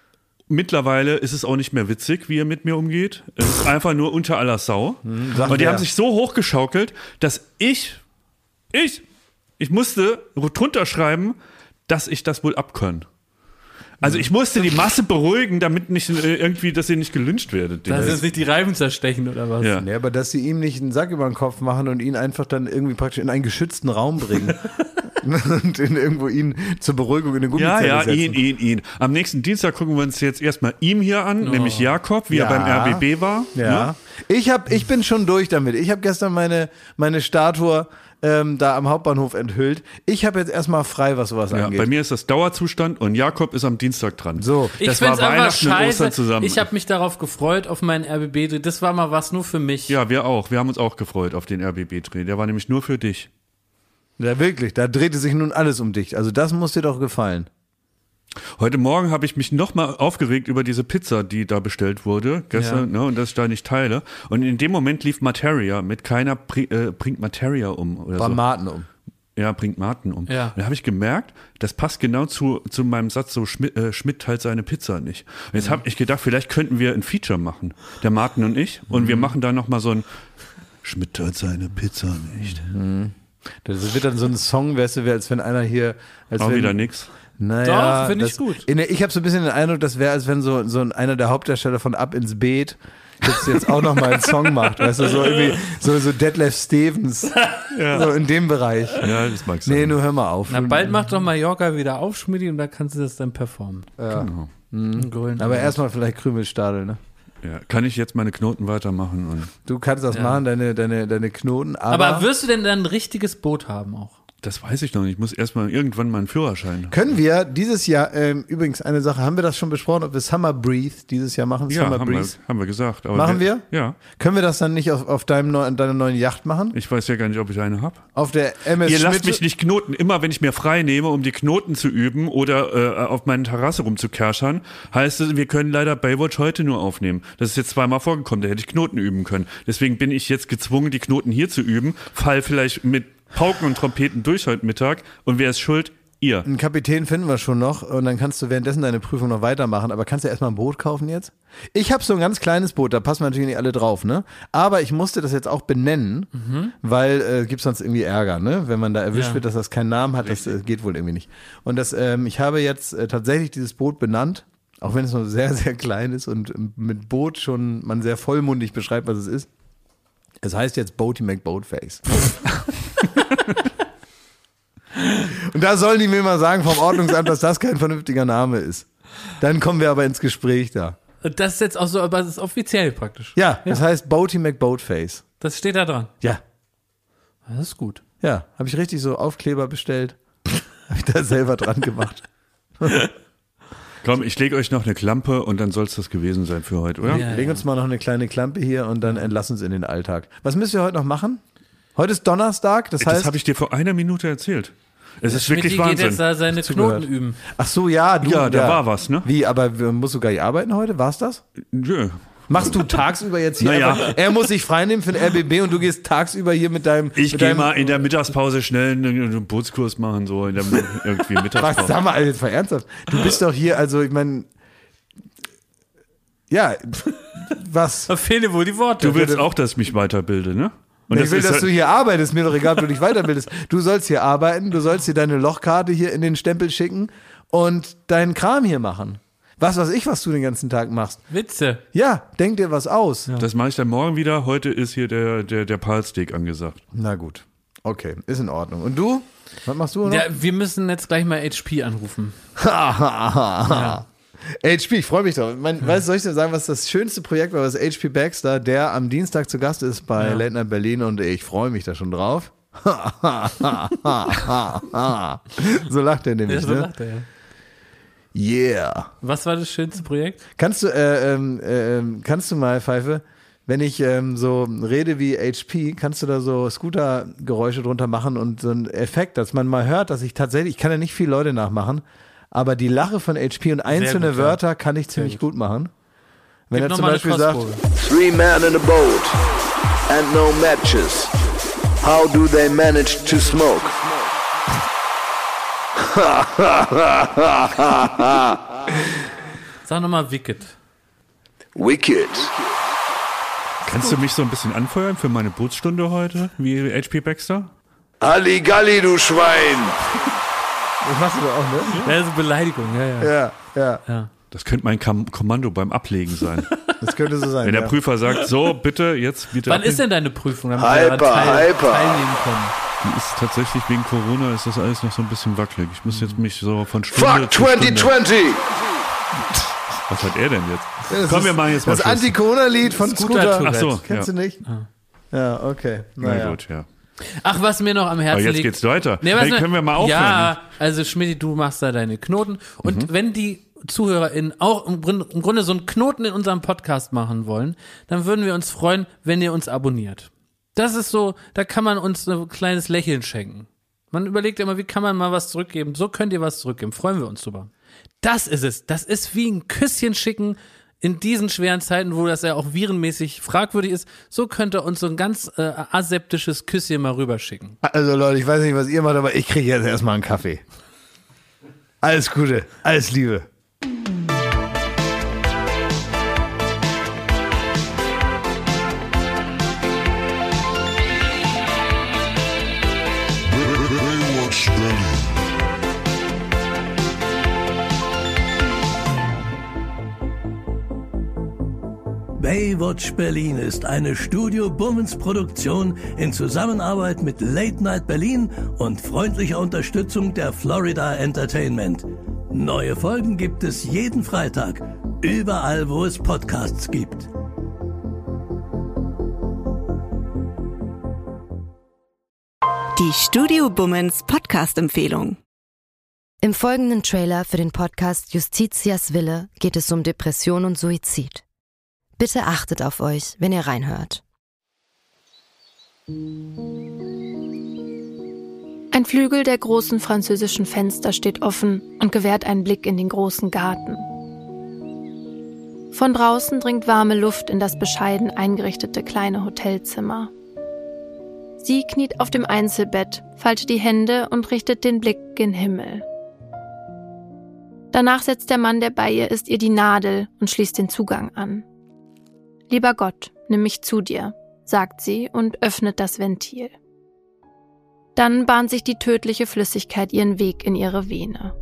mittlerweile ist es auch nicht mehr witzig, wie er mit mir umgeht. Es ist einfach nur unter aller Sau. Hm, und die wer. haben sich so hochgeschaukelt, dass ich, ich, ich musste drunter schreiben, dass ich das wohl abkann. Also ich musste die Masse beruhigen, damit nicht äh, irgendwie, dass ihr nicht gelyncht werdet. Dass jetzt nicht die Reifen zerstechen oder was? Ja. Ja, aber dass sie ihm nicht einen Sack über den Kopf machen und ihn einfach dann irgendwie praktisch in einen geschützten Raum bringen. Und in irgendwo ihn zur Beruhigung in eine Ja, Gummizelle ja, setzen. ihn, ihn, ihn. Am nächsten Dienstag gucken wir uns jetzt erstmal ihm hier an, Oh. nämlich Jakob, wie Ja. er beim R B B war. Ja. Ne? Ich, hab, ich bin schon durch damit. Ich habe gestern meine, meine Statue ähm, da am Hauptbahnhof enthüllt. Ich habe jetzt erstmal frei, was sowas Ja, angeht. bei mir ist das Dauerzustand und Jakob ist am Dienstag dran. So. Ich Das find's war einfach Weihnachten und Ostern scheiße. zusammen. Ich habe mich darauf gefreut, auf meinen R B B-Dreh. Das war mal was nur für mich. Ja, wir auch. Wir haben uns auch gefreut auf den R B B-Dreh. Der war nämlich nur für dich. Ja, wirklich. Da drehte sich nun alles um dich. Also das muss dir doch gefallen. Heute Morgen habe ich mich nochmal aufgeregt über diese Pizza, die da bestellt wurde gestern, ne, und dass ich da nicht teile. Und in dem Moment lief Materia mit keiner pri- äh, bringt Materia um oder War so. Martin um. Ja, bringt Martin um. Ja. Da habe ich gemerkt, das passt genau zu, zu meinem Satz, so Schmidt, äh, Schmidt teilt seine Pizza nicht. Und jetzt habe ich gedacht, vielleicht könnten wir ein Feature machen, der Martin und ich, und wir machen da nochmal so ein Schmidt teilt seine Pizza nicht. Das wird dann so ein Song, weißt du, als wenn einer hier... Als Auch wenn, wieder nix. Naja, Doch, finde ich das- gut. In der, ich habe so ein bisschen den Eindruck, das wäre, als wenn so, so ein- einer der Hauptdarsteller von Ab ins Beet jetzt, jetzt auch nochmal einen Song macht. Weißt du, so irgendwie so, so Detlef Stevens. So in dem Bereich. Ja, das mag sein. Nee, nur hör mal auf. Na, bald macht doch Mallorca wieder auf, Schmidti, und da kannst du das dann performen. Ja. Genau. Mhm. Grün. Aber erstmal vielleicht Krümelstadel, ne? Ja. Kann ich jetzt meine Knoten weitermachen? Und Du kannst das Ja. machen, deine, deine, deine Knoten, aber, Aber wirst du denn dann ein richtiges Boot haben auch? das weiß ich noch nicht. Ich muss erstmal irgendwann mal einen Führerschein. können wir dieses Jahr, ähm, übrigens eine Sache, haben wir das schon besprochen, ob wir Summer Breathe dieses Jahr machen? Ja, Summer haben wir, Breeze? haben wir gesagt. Aber Machen wir? Ja. Können wir das dann nicht auf, auf deinem neu, deiner neuen Yacht machen? Ich weiß ja gar nicht, ob ich eine habe. Auf der M S Ihr Schmidt? lasst mich nicht knoten. Immer wenn ich mir frei nehme, um die Knoten zu üben oder äh, auf meiner Terrasse rumzukerschern, heißt es, wir können leider Baywatch heute nur aufnehmen. Das ist jetzt zweimal vorgekommen, da hätte ich Knoten üben können. Deswegen bin ich jetzt gezwungen, die Knoten hier zu üben, fall vielleicht mit Pauken und Trompeten durch heute Mittag. Und wer ist schuld? Ihr. Einen Kapitän finden wir schon noch und dann kannst du währenddessen deine Prüfung noch weitermachen. Aber kannst du erstmal ein Boot kaufen jetzt? Ich habe so ein ganz kleines Boot, da passen wir natürlich nicht alle drauf, ne? Aber ich musste das jetzt auch benennen, weil äh, gibt sonst irgendwie Ärger, ne? Wenn man da erwischt Ja. wird, dass das keinen Namen hat, das äh, geht wohl irgendwie nicht. Und das, ähm, ich habe jetzt äh, tatsächlich dieses Boot benannt, auch wenn es noch sehr, sehr klein ist und ähm, mit Boot schon man sehr vollmundig beschreibt, was es ist. Es heißt jetzt Boaty McBoatface. Und da sollen die mir mal sagen vom Ordnungsamt, dass das kein vernünftiger Name ist. Dann kommen wir aber ins Gespräch da. Und das ist jetzt auch so, aber das ist offiziell praktisch. Ja, das heißt Boaty McBoatface. Das steht da dran. Ja, Das ist gut. ja, habe ich richtig so Aufkleber bestellt. Habe ich da selber dran gemacht. Komm, ich lege euch noch eine Klampe und dann soll es das gewesen sein für heute, oder? Ja. Legen uns mal noch eine kleine Klampe hier und dann entlassen uns in den Alltag. Was müssen wir heute noch machen? Heute ist Donnerstag, das Das heißt... habe ich dir vor einer Minute erzählt. Es ist Schmidti wirklich geht Wahnsinn. jetzt da seine Zugehört. Knoten üben. Ach so, ja, du. Ja, da war was, ne? Wie, aber musst du gar nicht arbeiten heute? War's das? Nö. Machst du tagsüber jetzt hier Naja. einfach, er muss sich freinehmen für den R B B und du gehst tagsüber hier mit deinem... Ich mit gehe deinem, mal in der Mittagspause schnell einen, einen Bootskurs machen, so in der irgendwie Was, Mittagspause. sag mal, jetzt mal ernsthaft. Du bist doch hier, also ich meine... Ja, was? Da fehlen wohl die Worte. Du willst auch, dass ich mich weiterbilde, ne? Und ich will, ist dass halt- du hier arbeitest. Mir doch egal, ob du dich weiterbildest. Du sollst hier arbeiten, du sollst hier deine Lochkarte hier in den Stempel schicken und deinen Kram hier machen. Was weiß ich, was du den ganzen Tag machst. Witze. Ja, denk dir was aus. Das mache ich dann morgen wieder. Heute ist hier der, der, der Palsteak angesagt. Na gut. Okay, ist in Ordnung. Und du? Was machst du noch? Ja, wir müssen jetzt gleich mal H P anrufen. H P, ich freue mich drauf. Mein, weißt, soll ich dir sagen, was das schönste Projekt war, was H P Baxter, der am Dienstag zu Gast ist bei Ja. Late Night Berlin und ich freue mich da schon drauf. So lacht er nämlich, Ja, so ne? lacht er, ja. Yeah. Was war das schönste Projekt? Kannst du, äh, ähm, ähm, kannst du mal, Pfeife, wenn ich ähm, so rede wie H P, kannst du da so Scooter-Geräusche drunter machen und so einen Effekt, dass man mal hört, dass ich tatsächlich, ich kann ja nicht viele Leute nachmachen, aber die Lache von H P und einzelne gut, ja. Wörter kann ich ziemlich gut. machen. Wenn Gib er noch zum mal eine Beispiel sagt, Kostprobe. Three men in a boat and no matches. How do they manage to smoke? Sag nochmal Wicked. Wicked. Kannst du mich so ein bisschen anfeuern für meine Bootsstunde heute, wie H P Baxter? Halligalli, du Schwein. Das machst du doch auch, ne? Das ist eine Beleidigung, ja, ja. Ja, ja. ja. Das könnte mein Kam- Kommando beim Ablegen sein. Das könnte so sein. Wenn der ja. Prüfer sagt, so, bitte, jetzt bitte Wann ablegen. ist denn deine Prüfung, damit Hyper, wir daran teil- hyper. teilnehmen können? Die ist tatsächlich wegen Corona, ist das alles noch so ein bisschen wackelig. Ich muss jetzt mich so von Stunde Fuck zu Stunde... zwanzig zwanzig. Was hat er denn jetzt? Ja, das Komm, ist wir machen jetzt mal das Schluss. Anti-Corona-Lied von Scooter Scooter. Tourette. Ach so, Kennst ja. du nicht? Ja, okay. Naja. Na gut, ja. Ach, was mir noch am Herzen Aber jetzt liegt. geht's weiter. Nee, was Hey, mir- können wir mal aufhören? Ja, also Schmidti, du machst da deine Knoten. Und Mhm. wenn die ZuhörerInnen auch im Grunde, im Grunde so einen Knoten in unserem Podcast machen wollen, dann würden wir uns freuen, wenn ihr uns abonniert. Das ist so, da kann man uns ein kleines Lächeln schenken. Man überlegt immer, wie kann man mal was zurückgeben? So könnt ihr was zurückgeben. Freuen wir uns drüber. Das ist es. Das ist wie ein Küsschen schicken in diesen schweren Zeiten, wo das ja auch virenmäßig fragwürdig ist. So könnt ihr uns so ein ganz äh, aseptisches Küsschen mal rüberschicken. Also Leute, ich weiß nicht, was ihr macht, aber ich kriege jetzt erstmal einen Kaffee. Alles Gute, alles Liebe. Baywatch Berlin. Baywatch Berlin ist eine Studio Bummens Produktion in Zusammenarbeit mit Late Night Berlin und freundlicher Unterstützung der Florida Entertainment. Neue Folgen gibt es jeden Freitag, überall wo es Podcasts gibt. Die Studio Bummens Podcast-Empfehlung. Im folgenden Trailer für den Podcast Justitias Wille geht es um Depression und Suizid. Bitte achtet auf euch, wenn ihr reinhört. Ein Flügel der großen französischen Fenster steht offen und gewährt einen Blick in den großen Garten. Von draußen dringt warme Luft in das bescheiden eingerichtete kleine Hotelzimmer. Sie kniet auf dem Einzelbett, faltet die Hände und richtet den Blick gen Himmel. Danach setzt der Mann, der bei ihr ist, ihr die Nadel und schließt den Zugang an. »Lieber Gott, nimm mich zu dir«, sagt sie und öffnet das Ventil. Dann bahnt sich die tödliche Flüssigkeit ihren Weg in ihre Vene.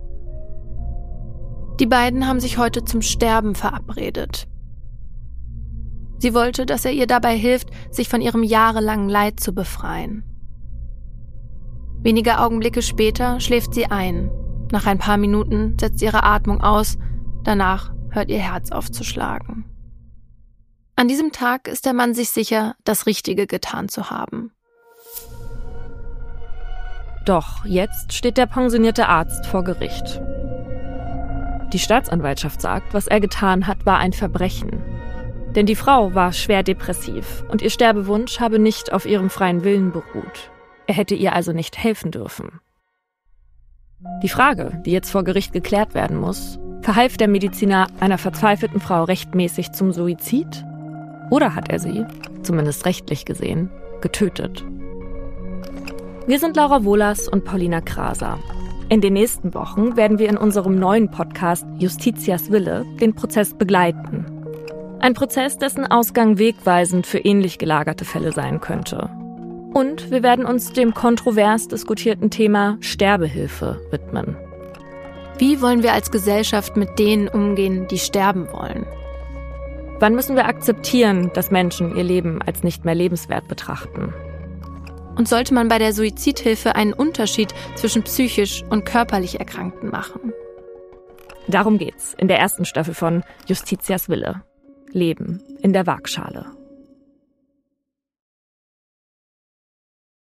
Die beiden haben sich heute zum Sterben verabredet. Sie wollte, dass er ihr dabei hilft, sich von ihrem jahrelangen Leid zu befreien. Wenige Augenblicke später schläft sie ein. Nach ein paar Minuten setzt ihre Atmung aus, danach hört ihr Herz auf zu schlagen. An diesem Tag ist der Mann sich sicher, das Richtige getan zu haben. Doch jetzt steht der pensionierte Arzt vor Gericht. Die Staatsanwaltschaft sagt, was er getan hat, war ein Verbrechen. Denn die Frau war schwer depressiv und ihr Sterbewunsch habe nicht auf ihrem freien Willen beruht. Er hätte ihr also nicht helfen dürfen. Die Frage, die jetzt vor Gericht geklärt werden muss, verhalf der Mediziner einer verzweifelten Frau rechtmäßig zum Suizid? Oder hat er sie, zumindest rechtlich gesehen, getötet? Wir sind Laura Wohlers und Paulina Kraser. In den nächsten Wochen werden wir in unserem neuen Podcast Justitias Wille den Prozess begleiten. Ein Prozess, dessen Ausgang wegweisend für ähnlich gelagerte Fälle sein könnte. Und wir werden uns dem kontrovers diskutierten Thema Sterbehilfe widmen. Wie wollen wir als Gesellschaft mit denen umgehen, die sterben wollen? Wann müssen wir akzeptieren, dass Menschen ihr Leben als nicht mehr lebenswert betrachten? Und sollte man bei der Suizidhilfe einen Unterschied zwischen psychisch und körperlich Erkrankten machen? Darum geht's in der ersten Staffel von Justitias Wille. Leben in der Waagschale.